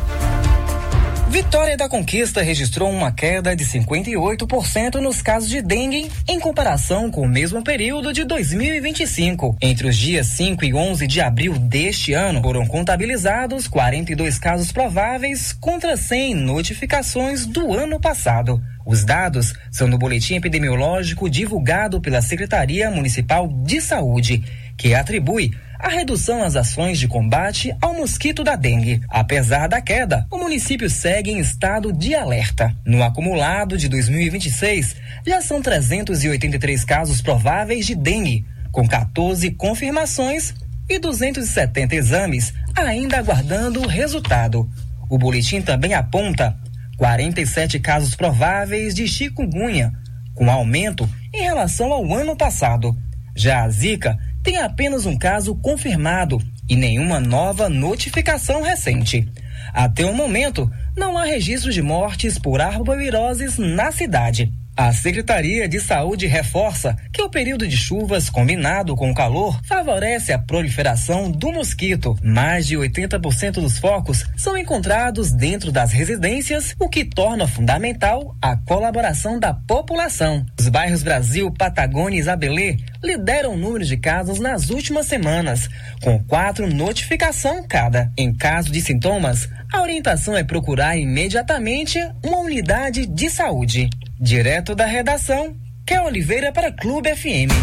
Vitória da Conquista registrou uma queda de cinquenta e oito por cento nos casos de dengue em comparação com o mesmo período de dois mil e vinte e cinco. Entre os dias cinco e onze de abril deste ano, foram contabilizados quarenta e dois casos prováveis contra cem notificações do ano passado. Os dados são do boletim epidemiológico divulgado pela Secretaria Municipal de Saúde, que atribui a redução nas ações de combate ao mosquito da dengue. Apesar da queda, o município segue em estado de alerta. No acumulado de dois mil e vinte e seis, já são trezentos e oitenta e três casos prováveis de dengue, com quatorze confirmações e duzentos e setenta exames ainda aguardando o resultado. O boletim também aponta quarenta e sete casos prováveis de chikungunya, com aumento em relação ao ano passado. Já a Zika tem apenas um caso confirmado e nenhuma nova notificação recente. Até o momento, não há registro de mortes por arboviroses na cidade. A Secretaria de Saúde reforça que o período de chuvas combinado com o calor favorece a proliferação do mosquito. Mais de oitenta por cento dos focos são encontrados dentro das residências, o que torna fundamental a colaboração da população. Os bairros Brasil, Patagônia e Isabelê lideram o número de casos nas últimas semanas, com quatro notificações cada. Em caso de sintomas, a orientação é procurar imediatamente uma unidade de saúde. Direto da redação, Kel Oliveira para Clube F M.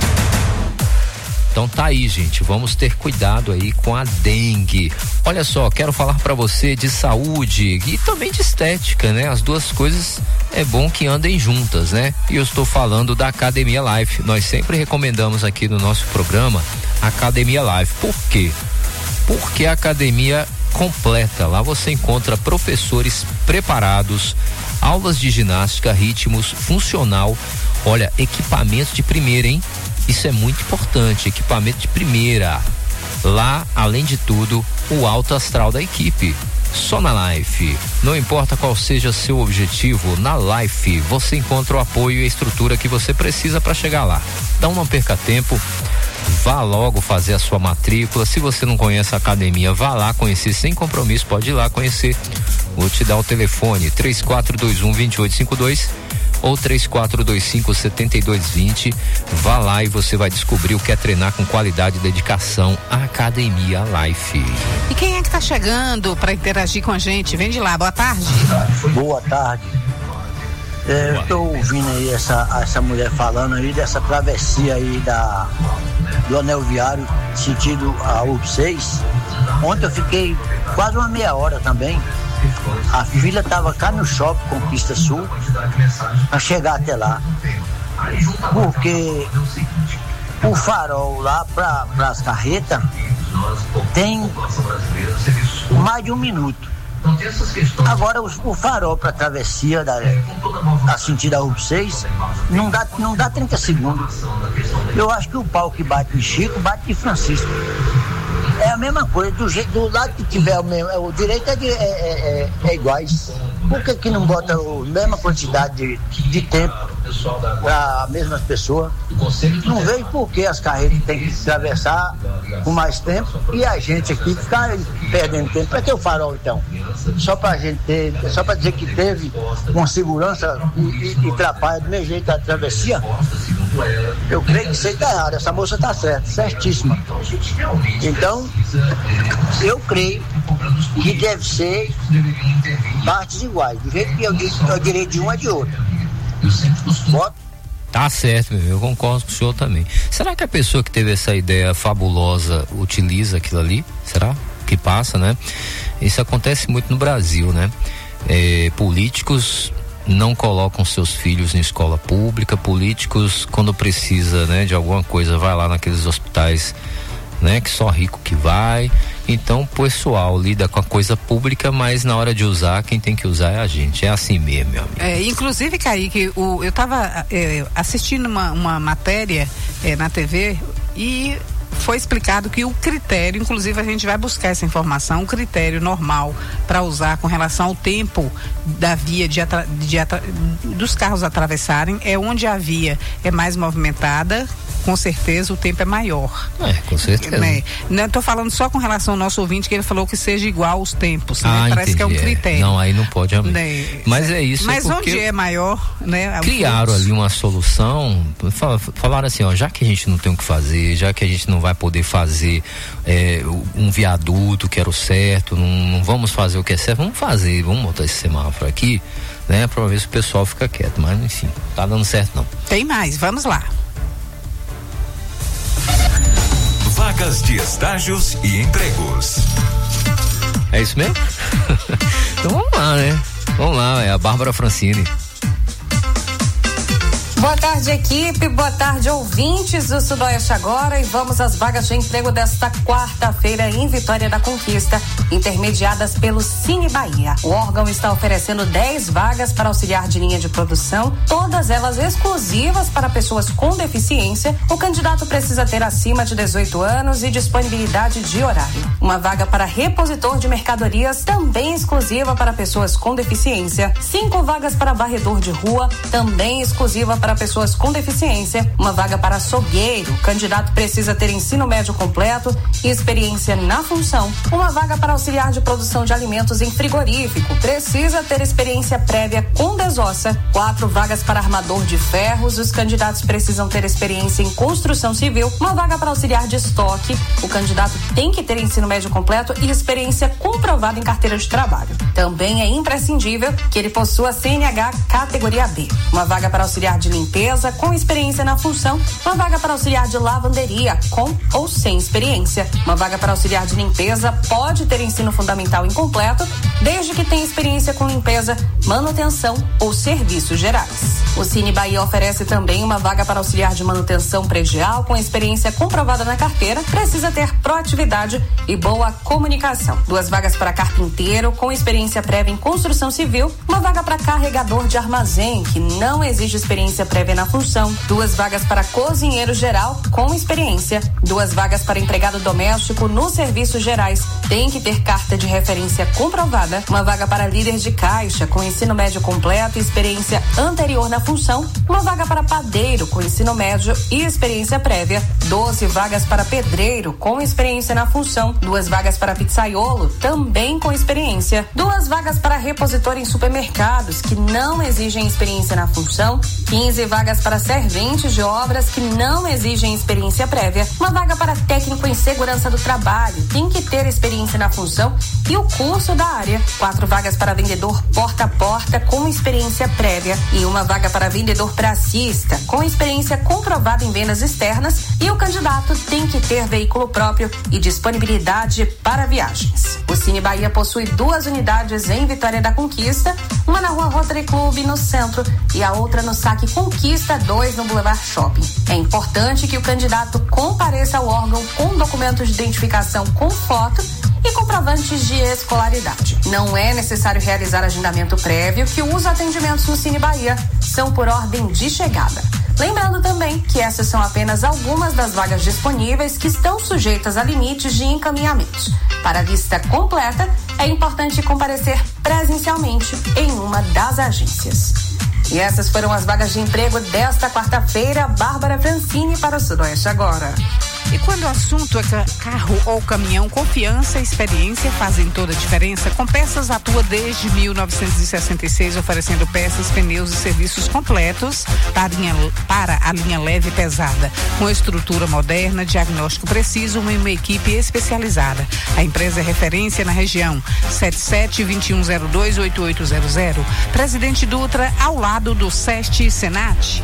Então tá aí, gente, vamos ter cuidado aí com a dengue. Olha só, quero falar para você de saúde e também de estética, né? As duas coisas é bom que andem juntas, né? E eu estou falando da Academia Life. Nós sempre recomendamos aqui no nosso programa a Academia Life. Por quê? Porque a academia completa. Lá você encontra professores preparados, aulas de ginástica, ritmos, funcional, olha, equipamento de primeira, hein? Isso é muito importante, equipamento de primeira. Lá, além de tudo, o alto astral da equipe. Só na Life. Não importa qual seja seu objetivo, na Life você encontra o apoio e a estrutura que você precisa para chegar lá. Então não perca tempo. Vá logo fazer a sua matrícula. Se você não conhece a academia, vá lá conhecer sem compromisso, pode ir lá conhecer. Vou te dar o telefone três quatro dois um, dois oito cinco dois ou três quatro dois cinco, sete dois dois zero. Vá lá e você vai descobrir o que é treinar com qualidade e dedicação. A Academia Life. E quem é que tá chegando para interagir com a gente? Vem de lá, boa tarde. Boa tarde. É, eu tô ouvindo aí essa, essa mulher falando aí dessa travessia aí da, do anel viário sentido a U seis. Ontem eu fiquei quase uma meia hora também. A fila tava cá no shopping Conquista Sul para chegar até lá. Porque o farol lá para as carretas tem mais de um minuto. Agora o, o farol para travessia da, da sentido a U seis não dá, não dá trinta segundos. Eu acho que o pau que bate em Chico bate em Francisco. É a mesma coisa, do jeito, do lado que tiver o mesmo, o direito é, de, é, é, é iguais. Por que que não bota a mesma quantidade de, de tempo para as mesmas pessoas? Não vejo por que as carretas têm que se atravessar com mais tempo e a gente aqui ficar perdendo tempo. Para que o farol então? Só para a gente ter, só para dizer que teve com segurança e, e, e atrapalha do mesmo jeito a travessia? Eu creio que isso aí está errado, essa moça está certa, certíssima. Então, eu creio que deve ser partes iguais, do jeito que eu disse, é o direito de um é de outro. Bota. Tá certo, eu concordo com o senhor também. Será que a pessoa que teve essa ideia fabulosa utiliza aquilo ali? Será que passa, né? Isso acontece muito no Brasil, né? É, políticos não colocam seus filhos em escola pública, políticos quando precisa, né, de alguma coisa, vai lá naqueles hospitais, né, que só rico que vai. Então o pessoal lida com a coisa pública, mas na hora de usar, quem tem que usar é a gente, é assim mesmo, meu amigo. É, inclusive, Kaique, o, eu estava é, assistindo uma, uma matéria é, na T V e foi explicado que o critério, inclusive a gente vai buscar essa informação, o critério normal para usar com relação ao tempo da via de, atra, de atra, dos carros atravessarem é onde a via é mais movimentada. Com certeza o tempo é maior. É, com certeza. Né? Não estou falando só com relação ao nosso ouvinte, que ele falou que seja igual aos tempos, né? Ah, Parece entendi, que é um critério. É. Não, aí não pode, amém. Né? Mas é isso. Mas é onde é maior, né? Criaram ali uma solução, falaram assim, ó, já que a gente não tem o que fazer, já que a gente não vai poder fazer é, um viaduto que era o certo, não, não vamos fazer o que é certo, vamos fazer, vamos botar esse semáforo aqui, né? Pra ver se o pessoal fica quieto, mas enfim, tá dando certo não. Tem mais, vamos lá. Vagas de estágios e empregos. É isso mesmo? Então vamos lá, né? Vamos lá, é a Bárbara Francini. Boa Boa tarde, equipe. Boa tarde, ouvintes do Sudoeste Agora. E vamos às vagas de emprego desta quarta-feira em Vitória da Conquista, intermediadas pelo Cine Bahia. O órgão está oferecendo dez vagas para auxiliar de linha de produção, todas elas exclusivas para pessoas com deficiência. O candidato precisa ter acima de dezoito anos e disponibilidade de horário. Uma vaga para repositor de mercadorias, também exclusiva para pessoas com deficiência. Cinco vagas para varredor de rua, também exclusiva para pessoas com deficiência. Uma vaga para açougueiro, o candidato precisa ter ensino médio completo e experiência na função. Uma vaga para auxiliar de produção de alimentos em frigorífico, precisa ter experiência prévia com desossa. Quatro vagas para armador de ferros, os candidatos precisam ter experiência em construção civil. Uma vaga para auxiliar de estoque, o candidato tem que ter ensino médio completo e experiência comprovada em carteira de trabalho. Também é imprescindível que ele possua C N H categoria B. Uma vaga para auxiliar de limpeza com experiência na função. Uma vaga para auxiliar de lavanderia com ou sem experiência. Uma vaga para auxiliar de limpeza pode ter ensino fundamental incompleto, desde que tenha experiência com limpeza, manutenção ou serviços gerais. O Cine Bahia oferece também uma vaga para auxiliar de manutenção predial com experiência comprovada na carteira, precisa ter proatividade e boa comunicação. Duas vagas para carpinteiro com experiência prévia em construção civil. Uma vaga para carregador de armazém, que não exige experiência prévia na função. Duas vagas para cozinheiro geral com experiência. Duas vagas para empregado doméstico nos serviços gerais, tem que ter carta de referência comprovada. Uma vaga para líder de caixa com ensino médio completo e experiência anterior na função. Uma vaga para padeiro com ensino médio e experiência prévia. doze vagas para pedreiro com experiência na função. Duas vagas para pizzaiolo, também com experiência. Duas vagas para repositor em supermercados, que não exigem experiência na função. quinze vagas para serventes de obras, que não exigem experiência prévia. Uma vaga para técnico em segurança do trabalho, tem que ter experiência na função e o curso da área. Quatro vagas para vendedor porta a porta com experiência prévia e uma vaga para vendedor pracista com experiência comprovada em vendas externas, e o candidato tem que ter veículo próprio e disponibilidade para viagens. O Cine Bahia possui duas unidades em Vitória da Conquista, uma na rua Rotary Club no centro e a outra no Saque Conquista dois no Boulevard Shopping. É importante que o candidato compareça ao órgão com documentos de identificação com foto e comprovantes de escolaridade. Não é necessário realizar agendamento prévio, que os atendimentos no Cine Bahia são por ordem de chegada. Lembrando também que essas são apenas algumas das vagas disponíveis que estão sujeitas a limites de encaminhamentos. Para a lista completa, é importante comparecer presencialmente em uma das agências. E essas foram as vagas de emprego desta quarta-feira. Bárbara Francini para o Sudoeste Agora. E quando o assunto é carro ou caminhão, confiança e experiência fazem toda a diferença. Com Peças atua desde mil novecentos e sessenta e seis, oferecendo peças, pneus e serviços completos para a linha, para a linha leve e pesada. Com estrutura moderna, diagnóstico preciso e uma equipe especializada. A empresa é referência na região. sete sete, dois um zero dois, oito oito zero zero. Presidente Dutra, ao lado do SEST e Senat.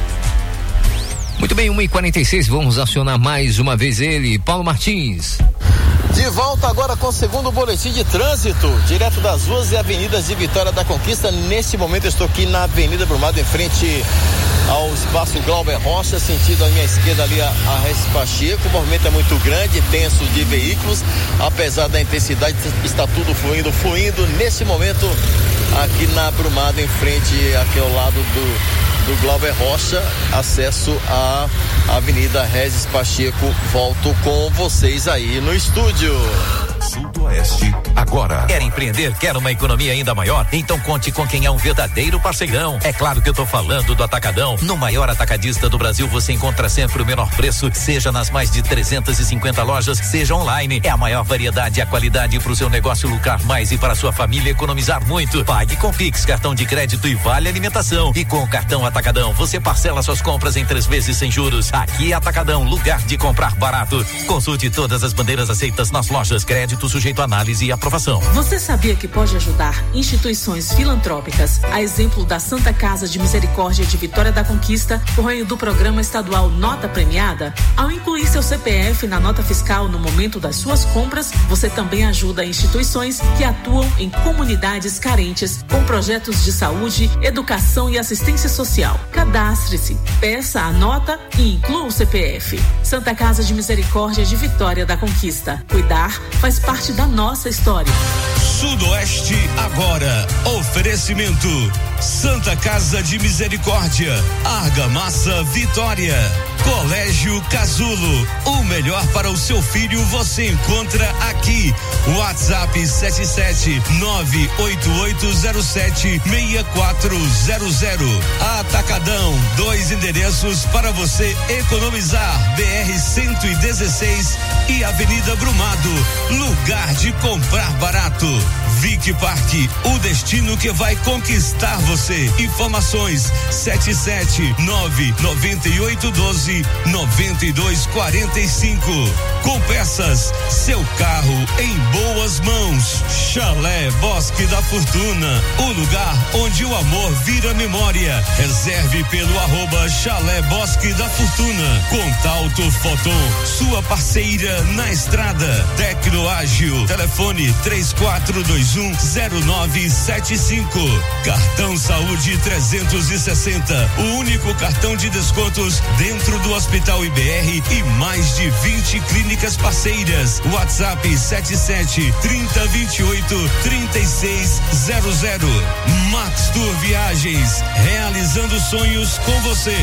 Muito bem, uma e quarenta e seis, vamos acionar mais uma vez ele, Paulo Martins. De volta agora com o segundo boletim de trânsito, direto das ruas e avenidas de Vitória da Conquista. Neste momento eu estou aqui na Avenida Brumado, em frente ao espaço Glauber Rocha, sentido à minha esquerda ali a, a Regis Pacheco. O movimento é muito grande, tenso de veículos, apesar da intensidade, está tudo fluindo, fluindo neste momento aqui na Brumado, em frente aqui ao lado do do Glauber Rocha, acesso à Avenida Regis Pacheco. Volto com vocês aí no estúdio. Sudoeste Agora. Quer empreender? Quer uma economia ainda maior? Então conte com quem é um verdadeiro parceirão. É claro que eu tô falando do Atacadão. No maior atacadista do Brasil, você encontra sempre o menor preço, seja nas mais de trezentas e cinquenta lojas, seja online. É a maior variedade e a qualidade para o seu negócio lucrar mais e para a sua família economizar muito. Pague com Pix, cartão de crédito e vale alimentação. E com o cartão Atacadão, você parcela suas compras em três vezes sem juros. Aqui é Atacadão, lugar de comprar barato. Consulte todas as bandeiras aceitas nas lojas, crédito orçamento sujeito a análise e aprovação. Você sabia que pode ajudar instituições filantrópicas, a exemplo da Santa Casa de Misericórdia de Vitória da Conquista, por meio do programa estadual Nota Premiada? Ao incluir seu C P F na nota fiscal no momento das suas compras, você também ajuda instituições que atuam em comunidades carentes com projetos de saúde, educação e assistência social. Cadastre-se, peça a nota e inclua o C P F. Santa Casa de Misericórdia de Vitória da Conquista. Cuidar faz parte da nossa história. Sudoeste agora. Oferecimento Santa Casa de Misericórdia, Argamassa Vitória, Colégio Casulo. O melhor para o seu filho você encontra aqui. WhatsApp sete sete nove oito oito zero sete seis quatro zero zero. Atacadão, dois endereços para você economizar. B R cento e dezesseis e Avenida Brumado. Lugar de comprar barato. Vic Parque, o destino que vai conquistar você. Informações sete sete nove nove oito um dois nove dois quatro cinco. Com peças, seu carro em boas mãos. Chalé Bosque da Fortuna, o lugar onde o amor vira memória. Reserve pelo arroba Chalé Bosque da Fortuna. Contalto Foton, sua parceira na estrada. Tecnoágil, telefone três quatro dois um zero nove sete cinco. Cartão Saúde trezentos e sessenta, o único cartão de descontos dentro do Hospital I B R e mais de vinte clínicas parceiras. WhatsApp sete sete trinta vinte e oito trinta e seis zero zero. Max Tour Viagens, realizando sonhos com você.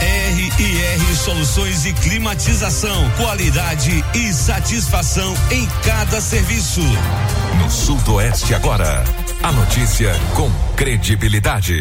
R e R Soluções e Climatização, qualidade e satisfação em cada serviço. No Sudoeste agora, a notícia com credibilidade.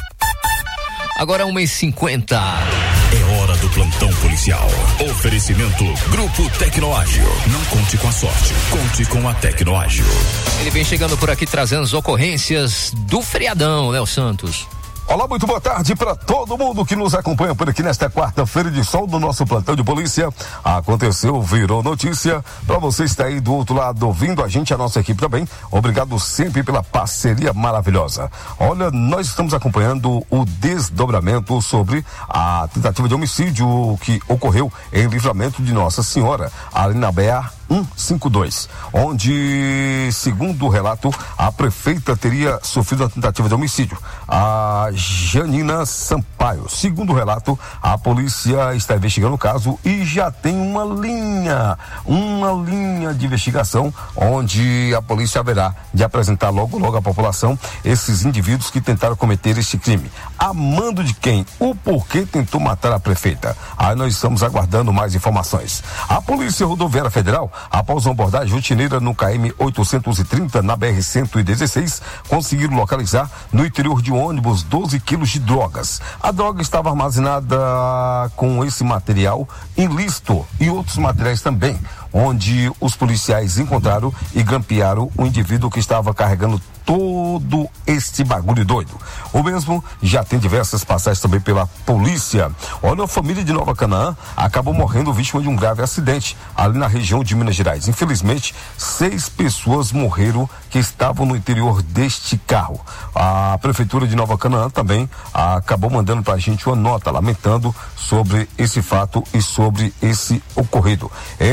Agora uma e cinquenta. É hora do plantão policial. Oferecimento Grupo Tecnoágil. Não conte com a sorte, conte com a Tecnoágil. Ele vem chegando por aqui trazendo as ocorrências do feriadão, Léo Santos. Olá, muito boa tarde para todo mundo que nos acompanha por aqui nesta quarta-feira de sol do nosso plantão de polícia. Aconteceu, virou notícia. Para você estar aí do outro lado ouvindo a gente, a nossa equipe também. Obrigado sempre pela parceria maravilhosa. Olha, nós estamos acompanhando o desdobramento sobre a tentativa de homicídio que ocorreu em Livramento de Nossa Senhora, ali na B A cento e cinquenta e dois, onde, segundo o relato, a prefeita teria sofrido a tentativa de homicídio, a Janina Sampaio. Segundo o relato, a polícia está investigando o caso e já tem uma linha, uma linha de investigação, onde a polícia haverá de apresentar logo, logo à população esses indivíduos que tentaram cometer este crime. A mando de quem? O porquê tentou matar a prefeita? Aí nós estamos aguardando mais informações. A Polícia Rodoviária Federal, após uma abordagem rotineira no K M oitocentos e trinta, na B R cento e dezesseis, conseguiram localizar no interior de um ônibus doze quilos de drogas. A droga estava armazenada com esse material ilícito e outros materiais também, onde os policiais encontraram e grampearam o indivíduo que estava carregando todo este bagulho doido. O mesmo já tem diversas passagens também pela polícia. Olha, a família de Nova Canaã acabou morrendo vítima de um grave acidente ali na região de Minas Gerais. Infelizmente, seis pessoas morreram que estavam no interior deste carro. A prefeitura de Nova Canaã também acabou mandando pra gente uma nota lamentando sobre esse fato e sobre esse ocorrido.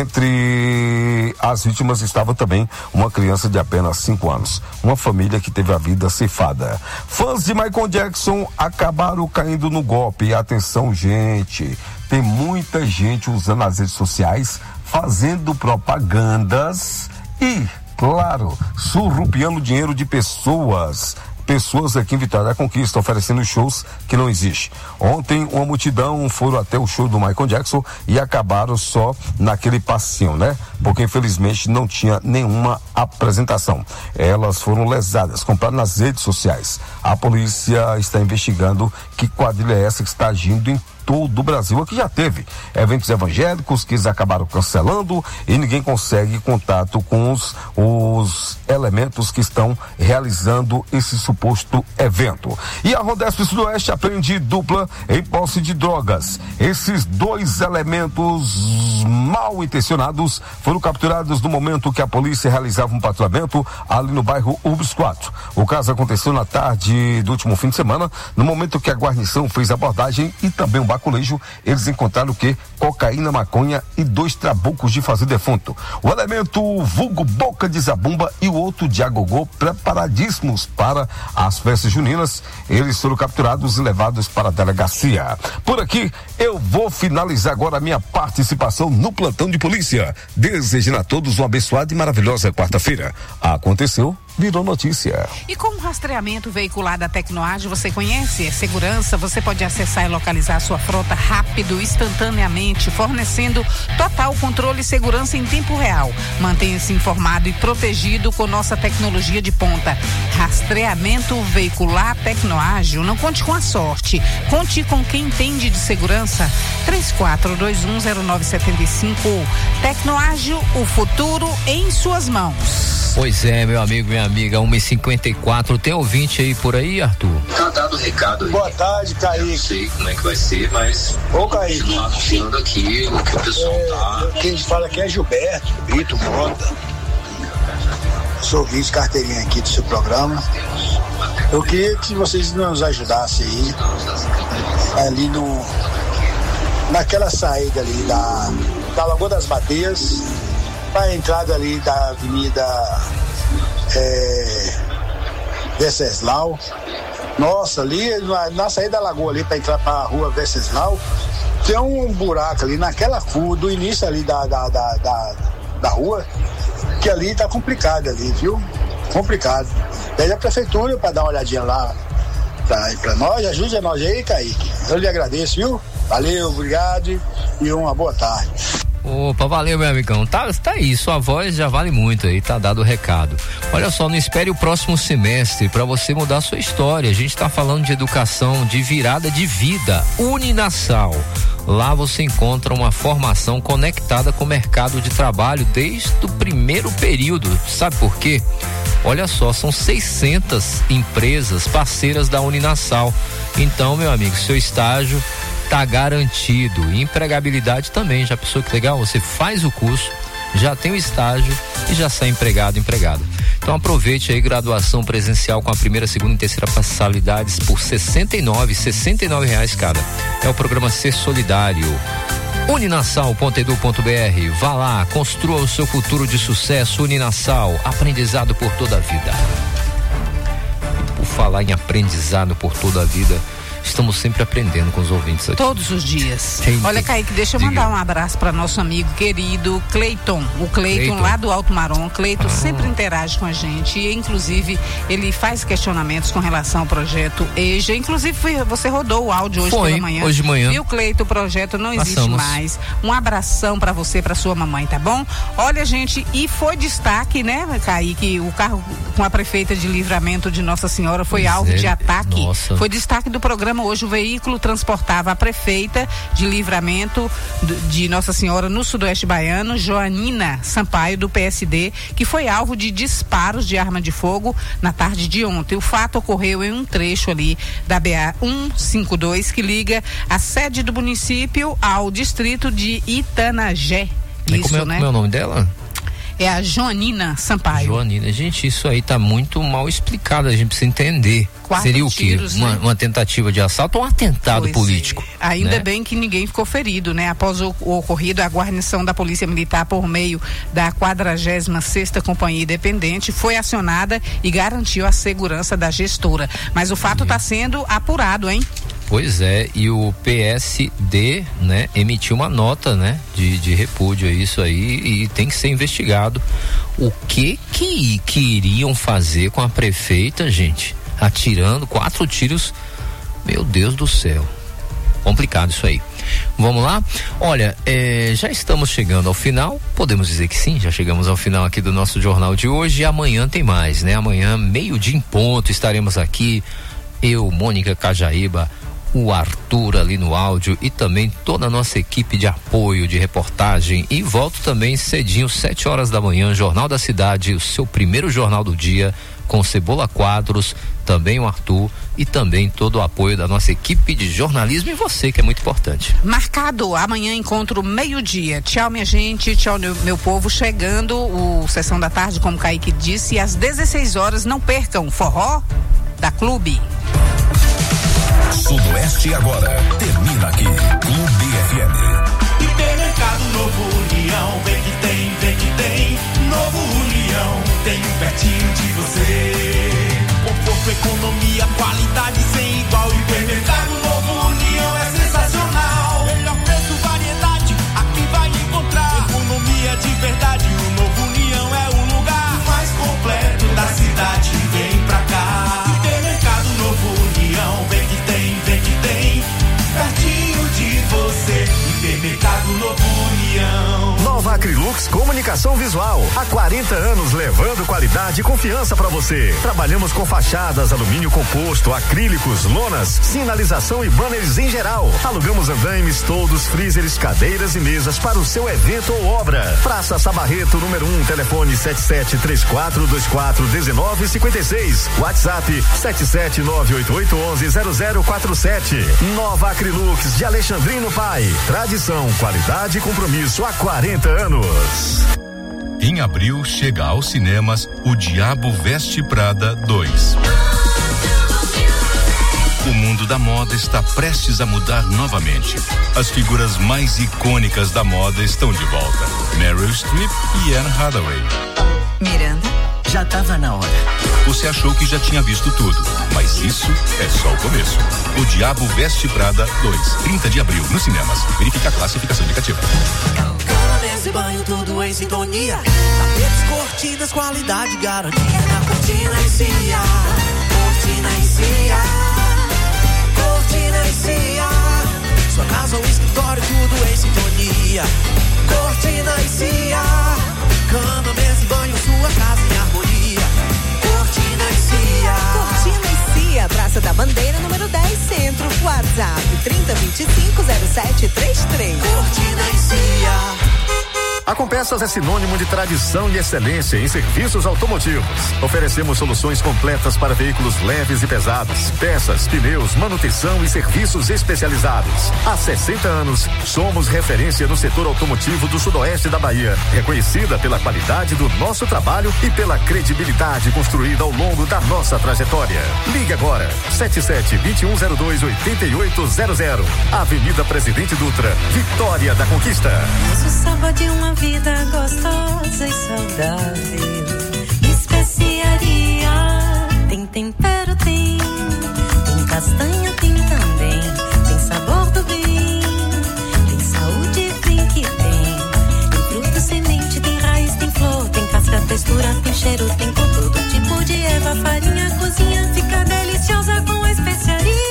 Entre as vítimas estava também uma criança de apenas cinco anos. Uma família que teve a vida ceifada. Fãs de Michael Jackson acabaram caindo no golpe. Atenção, gente, tem muita gente usando as redes sociais, fazendo propagandas e, claro, surrupiando dinheiro de pessoas. Pessoas aqui em Vitória da Conquista oferecendo shows que não existe. Ontem uma multidão foram até o show do Michael Jackson e acabaram só naquele passinho, né? Porque infelizmente não tinha nenhuma apresentação. Elas foram lesadas, compradas nas redes sociais. A polícia está investigando que quadrilha é essa que está agindo em todo o Brasil. Aqui já teve eventos evangélicos que eles acabaram cancelando e ninguém consegue contato com os, os elementos que estão realizando esse suposto evento. E a Rodesp Sudoeste apreende dupla em posse de drogas. Esses dois elementos mal intencionados foram capturados no momento que a polícia realizava um patrulhamento ali no bairro Urbs quatro. O caso aconteceu na tarde do último fim de semana, no momento que a guarnição fez a abordagem e também um baculejo. Eles encontraram o que? Cocaína, maconha e dois trabucos de fazer defunto. O elemento vulgo Boca de Zabumba e o outro de Agogô, preparadíssimos para as festas juninas, eles foram capturados e levados para a delegacia. Por aqui, eu vou finalizar agora a minha participação no plantão de polícia, desejando a todos uma abençoada e maravilhosa quarta-feira. Aconteceu, virou notícia. E com o rastreamento veicular da Tecnoage, você conhece? É segurança, você pode acessar e localizar a sua frota rápido, instantaneamente, fornecendo total controle e segurança em tempo real. Mantenha-se informado e protegido com nossa tecnologia de ponta. Rastreamento veicular Tecnoage. Não conte com a sorte, conte com quem entende de segurança. três quatro dois um zero nove sete cinco. Tecnoage, o futuro em suas mãos. Pois é, meu amigo, minha amiga, uma e cinquenta e quatro, tem ouvinte aí por aí, Arthur? Tá dado o recado aí. Boa tarde, Kaique. Eu não sei como é que vai ser, mas ô, Kaique, continuar anunciando aqui o que o pessoal é, tá. Quem fala aqui é Gilberto, Brito Mota. Sou ouvinte carteirinha aqui do seu programa. Eu queria que vocês nos ajudassem aí, ali no, naquela saída ali da, da Lagoa das Bateias, para a entrada ali da Avenida é, Venceslau. Nossa, ali na, na saída da lagoa ali para entrar para a rua Venceslau, tem um buraco ali naquela rua, do início ali da, da, da, da, da rua, que ali tá complicado ali, viu? Complicado. Pede a prefeitura para dar uma olhadinha lá para para nós, ajude a nós aí, Kaique. Eu lhe agradeço, viu? Valeu, obrigado e uma boa tarde. Opa, valeu, meu amigão. Tá, tá aí, sua voz já vale muito aí, tá dado o recado. Olha só, não espere o próximo semestre para você mudar a sua história. A gente tá falando de educação, de virada de vida. Uninasal. Lá você encontra uma formação conectada com o mercado de trabalho desde o primeiro período. Sabe por quê? Olha só, são seiscentas empresas parceiras da Uninasal. Então, meu amigo, seu estágio tá garantido. Empregabilidade também. Já pensou que legal? Você faz o curso, já tem o estágio e já sai empregado, empregado. Então aproveite aí, graduação presencial com a primeira, segunda e terceira parcialidades por sessenta e nove, sessenta e nove reais cada. É o programa Ser Solidário. uninasal ponto edu ponto br. Vá lá, construa o seu futuro de sucesso. Uninasal, aprendizado por toda a vida. E por falar em aprendizado por toda a vida, estamos sempre aprendendo com os ouvintes aqui. Todos os dias. Tem, Olha, Kaique, deixa eu diga. mandar um abraço para nosso amigo querido Cleiton. O Cleiton, Cleiton. lá do Alto Marom. Cleiton Ah. sempre interage com a gente e, inclusive, ele faz questionamentos com relação ao projeto EJA. Inclusive, foi- você rodou o áudio hoje Foi, pela manhã. hoje de manhã. Viu, Cleiton? O projeto não existe Passamos. mais. Um abração para você, para sua mamãe, tá bom? Olha, gente, e foi destaque, né, Kaique? O carro com a prefeita de Livramento de Nossa Senhora foi Pois alvo é, de ataque. nossa. Foi destaque do programa hoje. O veículo transportava a prefeita de Livramento do- de Nossa Senhora no Sudoeste Baiano, Joanina Sampaio, do P S D, que foi alvo de disparos de arma de fogo na tarde de ontem. O fato ocorreu em um trecho ali da B A cento e cinquenta e dois, que liga a sede do município ao distrito de Itanagé. E Isso, como é, né? como é o nome dela? É a Joanina Sampaio. Joanina. Gente, isso aí tá muito mal explicado, a gente precisa entender. Quatro Seria o quê? tiros, Uma, né? uma tentativa de assalto ou um atentado Pois político? é. Ainda né? bem que ninguém ficou ferido, né? Após o, o ocorrido, a guarnição da Polícia Militar, por meio da quadragésima sexta Companhia Independente, foi acionada e garantiu a segurança da gestora. Mas o fato está sendo apurado, hein? Pois é, e o P S D, né, emitiu uma nota, né, de, de repúdio a isso aí e tem que ser investigado. O que que, que iriam fazer com a prefeita, gente? Atirando quatro tiros, meu Deus do céu. Complicado isso aí. Vamos lá? Olha, é, já estamos chegando ao final, podemos dizer que sim, já chegamos ao final aqui do nosso jornal de hoje e amanhã tem mais, né? Amanhã, meio dia em ponto, estaremos aqui, eu, Mônica Cajaíba, o Arthur ali no áudio e também toda a nossa equipe de apoio, de reportagem. E volto também cedinho, sete horas da manhã, Jornal da Cidade, o seu primeiro jornal do dia, com Cebola Quadros, também o Arthur e também todo o apoio da nossa equipe de jornalismo e você, que é muito importante. Marcado, amanhã encontro meio-dia. Tchau, minha gente, tchau, meu, meu povo. Chegando o Sessão da Tarde, como o Kaique disse, às dezesseis horas, não percam, forró da Clube. Sudoeste agora, termina aqui, Clube F M. Hipermercado Novo União, vem que tem, vem que tem, Novo União, tem um pertinho de você. Conforto, economia, qualidade sem igual. Hipermercado Novo União é sensacional. Melhor preço, variedade, aqui vai encontrar. Economia de verdade, o Novo União é o lugar mais completo da cidade. Vem pra cá. Hipermercado Novo União, vem que tem, vem que tem, pertinho de você. Hipermercado Novo União. Nova Acrylux Comunicação Visual. Há quarenta anos levando qualidade e confiança para você. Trabalhamos com fachadas, alumínio composto, acrílicos, lonas, sinalização e banners em geral. Alugamos andaimes, toldos, freezers, cadeiras e mesas para o seu evento ou obra. Praça Sabarreto, número um, telefone sete sete três quatro dois quatro um nove cinco seis. WhatsApp sete sete nove oito oito um um zero zero quatro sete. Nova Acrylux de Alexandrino Pai. Tradição, qualidade e compromisso há quarenta anos. Em abril chega aos cinemas O Diabo Veste Prada dois. O mundo da moda está prestes a mudar novamente. As figuras mais icônicas da moda estão de volta. Meryl Streep e Anne Hathaway. Miranda, já tava na hora. Você achou que já tinha visto tudo, mas isso é só o começo. O Diabo Veste Prada dois, trinta de abril, nos cinemas. Verifique a classificação indicativa. Esse banho tudo em sintonia. Tapetes, cortinas, qualidade, garantia. Na Cortina e Cia. Cortina e Cia. Cortina e Cia. Sua casa ou escritório, tudo em sintonia. Cortina e Cia. Cama, mesa e banho, sua casa em harmonia. Cortina e Cia. Cortina e Cia, Praça da Bandeira, número dez, Centro. WhatsApp trinta vinte e cinco zero sete trinta e três. Cortina e Cia. A Compeças é sinônimo de tradição e excelência em serviços automotivos. Oferecemos soluções completas para veículos leves e pesados, peças, pneus, manutenção e serviços especializados. Há sessenta anos, somos referência no setor automotivo do sudoeste da Bahia, reconhecida pela qualidade do nosso trabalho e pela credibilidade construída ao longo da nossa trajetória. Ligue agora, sete sete dois um zero dois oito oito zero zero. Avenida Presidente Dutra, Vitória da Conquista. Isso sábado de uma vida gostosa e saudável. Especiaria, tem tempero, tem. Tem castanha, tem também. Tem sabor do bem. Tem saúde, tem que tem. Tem fruta, semente, tem raiz, tem flor. Tem casca, textura, tem cheiro, tem com todo tipo de erva, farinha, cozinha. Fica deliciosa com a especiaria.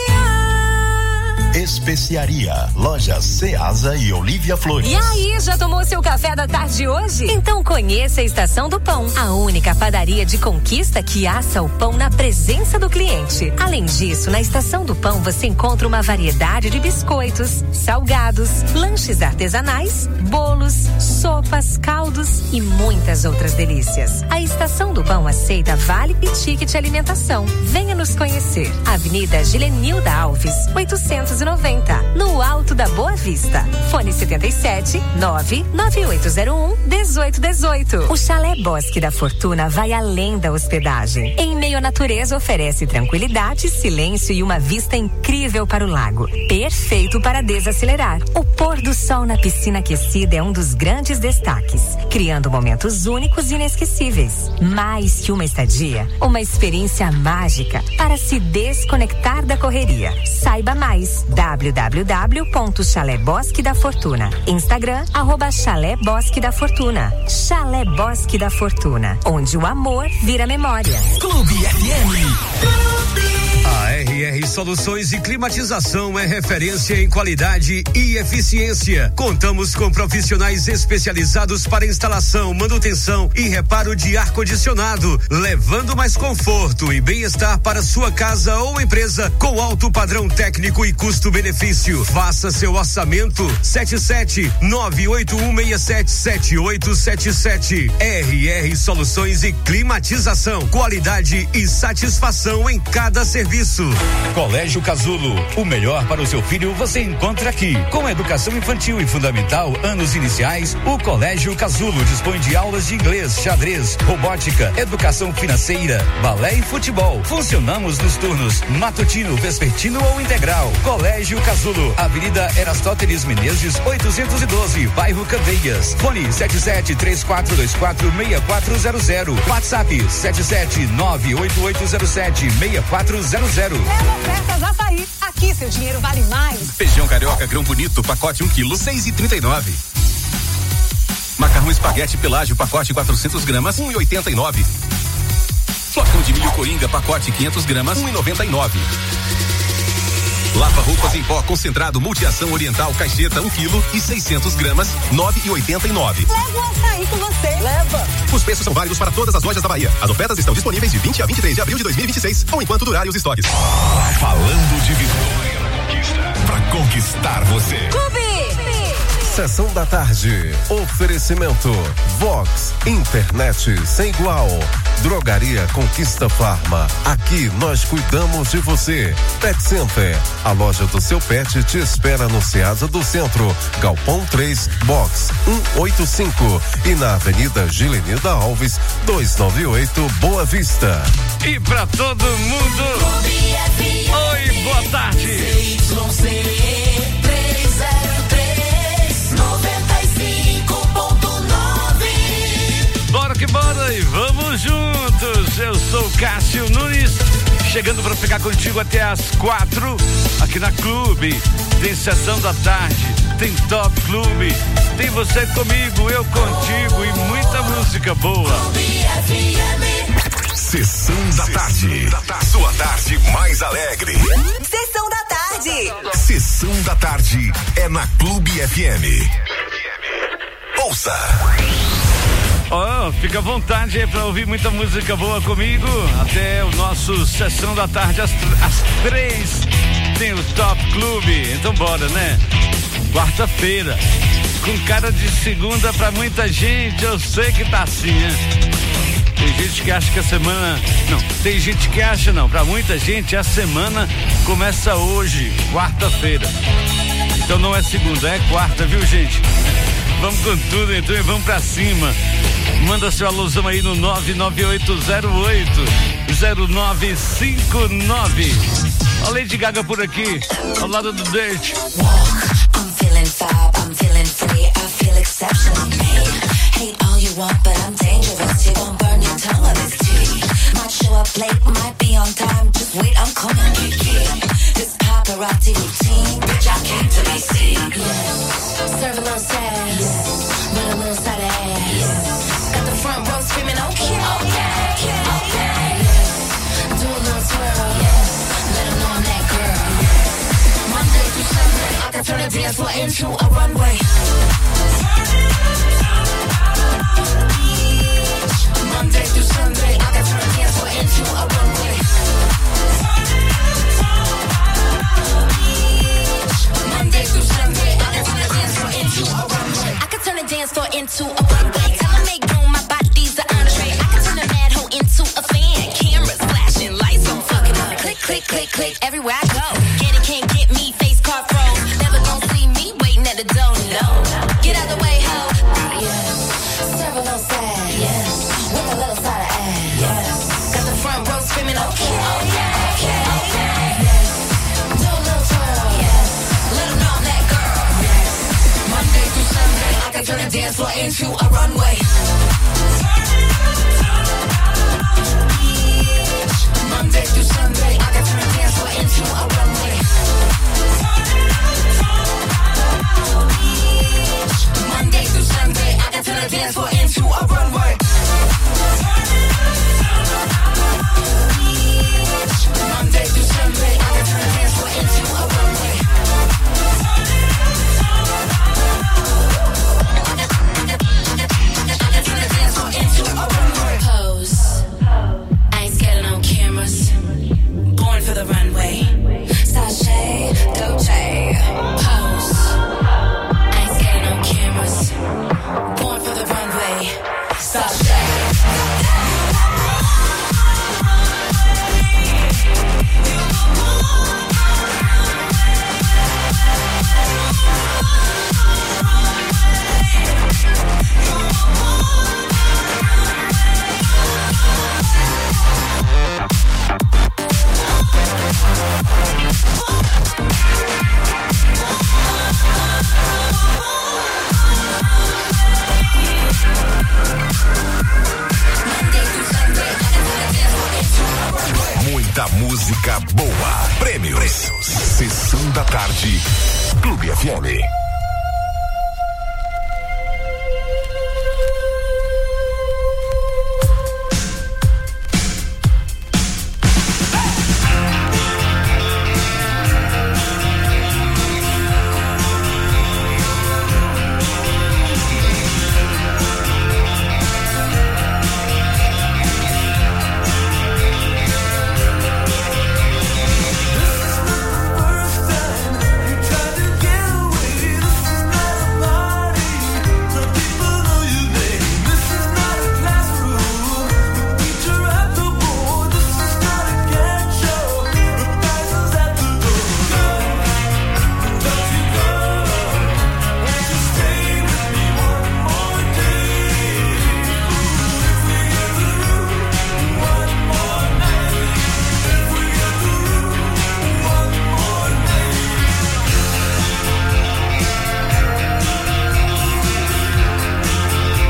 Especiaria, lojas Ceasa e Olívia Flores. E aí, já tomou seu café da tarde de hoje? Então conheça a Estação do Pão, a única padaria de Conquista que assa o pão na presença do cliente. Além disso, na Estação do Pão você encontra uma variedade de biscoitos, salgados, lanches artesanais, bolos, sopas, caldos e muitas outras delícias. A Estação do Pão aceita vale e ticket alimentação. Venha nos conhecer. Avenida Gilenilda Alves, oitocentos e noventa, no Alto da Boa Vista. Fone setenta e sete, nove nove oito zero um, dezoito dezoito. O Chalé Bosque da Fortuna vai além da hospedagem. Em meio à natureza, oferece tranquilidade, silêncio e uma vista incrível para o lago. Perfeito para desacelerar. O pôr do sol na piscina aquecida é um dos grandes destaques, criando momentos únicos e inesquecíveis. Mais que uma estadia, uma experiência mágica para se desconectar da correria. Saiba mais. w w w ponto chalé bosque da fortuna. Instagram, arroba Chalé Bosque da Fortuna. Chalé Bosque da Fortuna, onde o amor vira memória. Clube F M. A R R R Soluções e Climatização é referência em qualidade e eficiência. Contamos com profissionais especializados para instalação, manutenção e reparo de ar-condicionado, levando mais conforto e bem-estar para sua casa ou empresa com alto padrão técnico e custo-benefício. Faça seu orçamento sete sete nove oito um seis sete sete oito sete sete. R R Soluções e Climatização, qualidade e satisfação em cada serviço. Colégio Casulo, o melhor para o seu filho você encontra aqui. Com educação infantil e fundamental, anos iniciais, o Colégio Casulo dispõe de aulas de inglês, xadrez, robótica, educação financeira, balé e futebol. Funcionamos nos turnos matutino, vespertino ou integral. Colégio Casulo, Avenida Erastóteles Menezes, oitocentos e doze, bairro Candeias. Fone sete sete três quatro dois quatro seis quatro zero zero. WhatsApp sete sete nove oito oito zero sete seis quatro zero zero. Mega ofertas Açaí. Aqui seu dinheiro vale mais. Feijão carioca grão bonito, pacote um quilo, seis e trinta e nove. Macarrão espaguete Pelágio, pacote quatrocentos gramas, um e oitenta e nove. Flocão de milho Coringa, pacote quinhentos gramas, um e noventa e nove. Lava roupas em pó concentrado multiação oriental caixeta um quilo e seiscentos gramas, nove e oitenta e nove. Leva o Açaí com você. Leva. Os preços são válidos para todas as lojas da Bahia. As ofertas estão disponíveis de vinte a vinte e três de abril de dois mil e vinte e seis, ou enquanto durarem os estoques. Falando de vitória na conquista, pra conquistar você. Clube. Sessão da tarde. Oferecimento Vox, internet sem igual. Drogaria Conquista Farma. Aqui nós cuidamos de você. Pet Center. A loja do seu pet te espera no Ceasa do Centro. Galpão três, Box cento e oitenta e cinco. E na Avenida Gilenida Alves, duzentos e noventa e oito, Boa Vista. E pra todo mundo. Oi, boa tarde. Bora que bora e vamos juntos. Eu sou Cássio Nunes, chegando para ficar contigo até às quatro, aqui na Clube. Tem sessão da tarde, tem Top Clube, tem você comigo, eu contigo e muita música boa. Sessão da tarde. Sua tarde mais alegre. Sessão da tarde. Sessão da tarde é na Clube F M. Ouça. Oh, fica à vontade aí pra ouvir muita música boa comigo. Até o nosso Sessão da Tarde, às, às três, tem o Top Clube. Então bora, né? Quarta-feira, com cara de segunda pra muita gente, eu sei que tá assim, né? Tem gente que acha que a semana... Não, tem gente que acha não. Pra muita gente, a semana começa hoje, quarta-feira. Então não é segunda, é quarta, viu, gente? Vamos com tudo então e vamos pra cima. Manda seu alusão aí no nove nove oito zero oito zero nove cinco nove. A Lady Gaga por aqui, ao lado do Dirt. I'm feeling fab, I'm feeling free, I feel exceptional. Hate all you want, but I'm dangerous. You won't burn your tongue on this tea. Might show up late, might be on time. Just wait, I'm coming, Kiki. This paparazzi routine, bitch, I came to be seen. Yeah. Serve a little sass, yeah. With a little side of ass. Yeah. Got the front row screaming, okay, okay, okay, okay. Yeah. Do a little twirl, yeah. Let 'em know I'm that girl. Yeah. Monday through Sunday, I can turn the dance floor into a runway. Monday through Sunday, I can turn the dance floor into a runway. Monday through Sunday, I can turn the dance floor into a runway. I can turn the dance floor into a runway. Tell 'em make room, my body's an entree. I can turn a mad hoe into a fan. Cameras flashing, lights on, fucking up. Click, click, click, click, everywhere I go. Get it, can't get me, face car froze. Never gonna see me waiting at the door, no. Get out the way, ho. Yeah. Serve a little sad, yeah. With a little side of ass, yeah. Got the front row screaming, okay, okay, okay, okay. Yeah. Do a little twirl, yeah. Let 'em know I'm that girl, yeah. Monday through Sunday, I can turn the dance floor into a runway. Monday through Sunday, I can turn the dance floor into a runway. Monday through Sunday, I can turn the dance floor into a runway. Monday through Sunday, I música boa, prêmios. Sessão da tarde, Clube F M.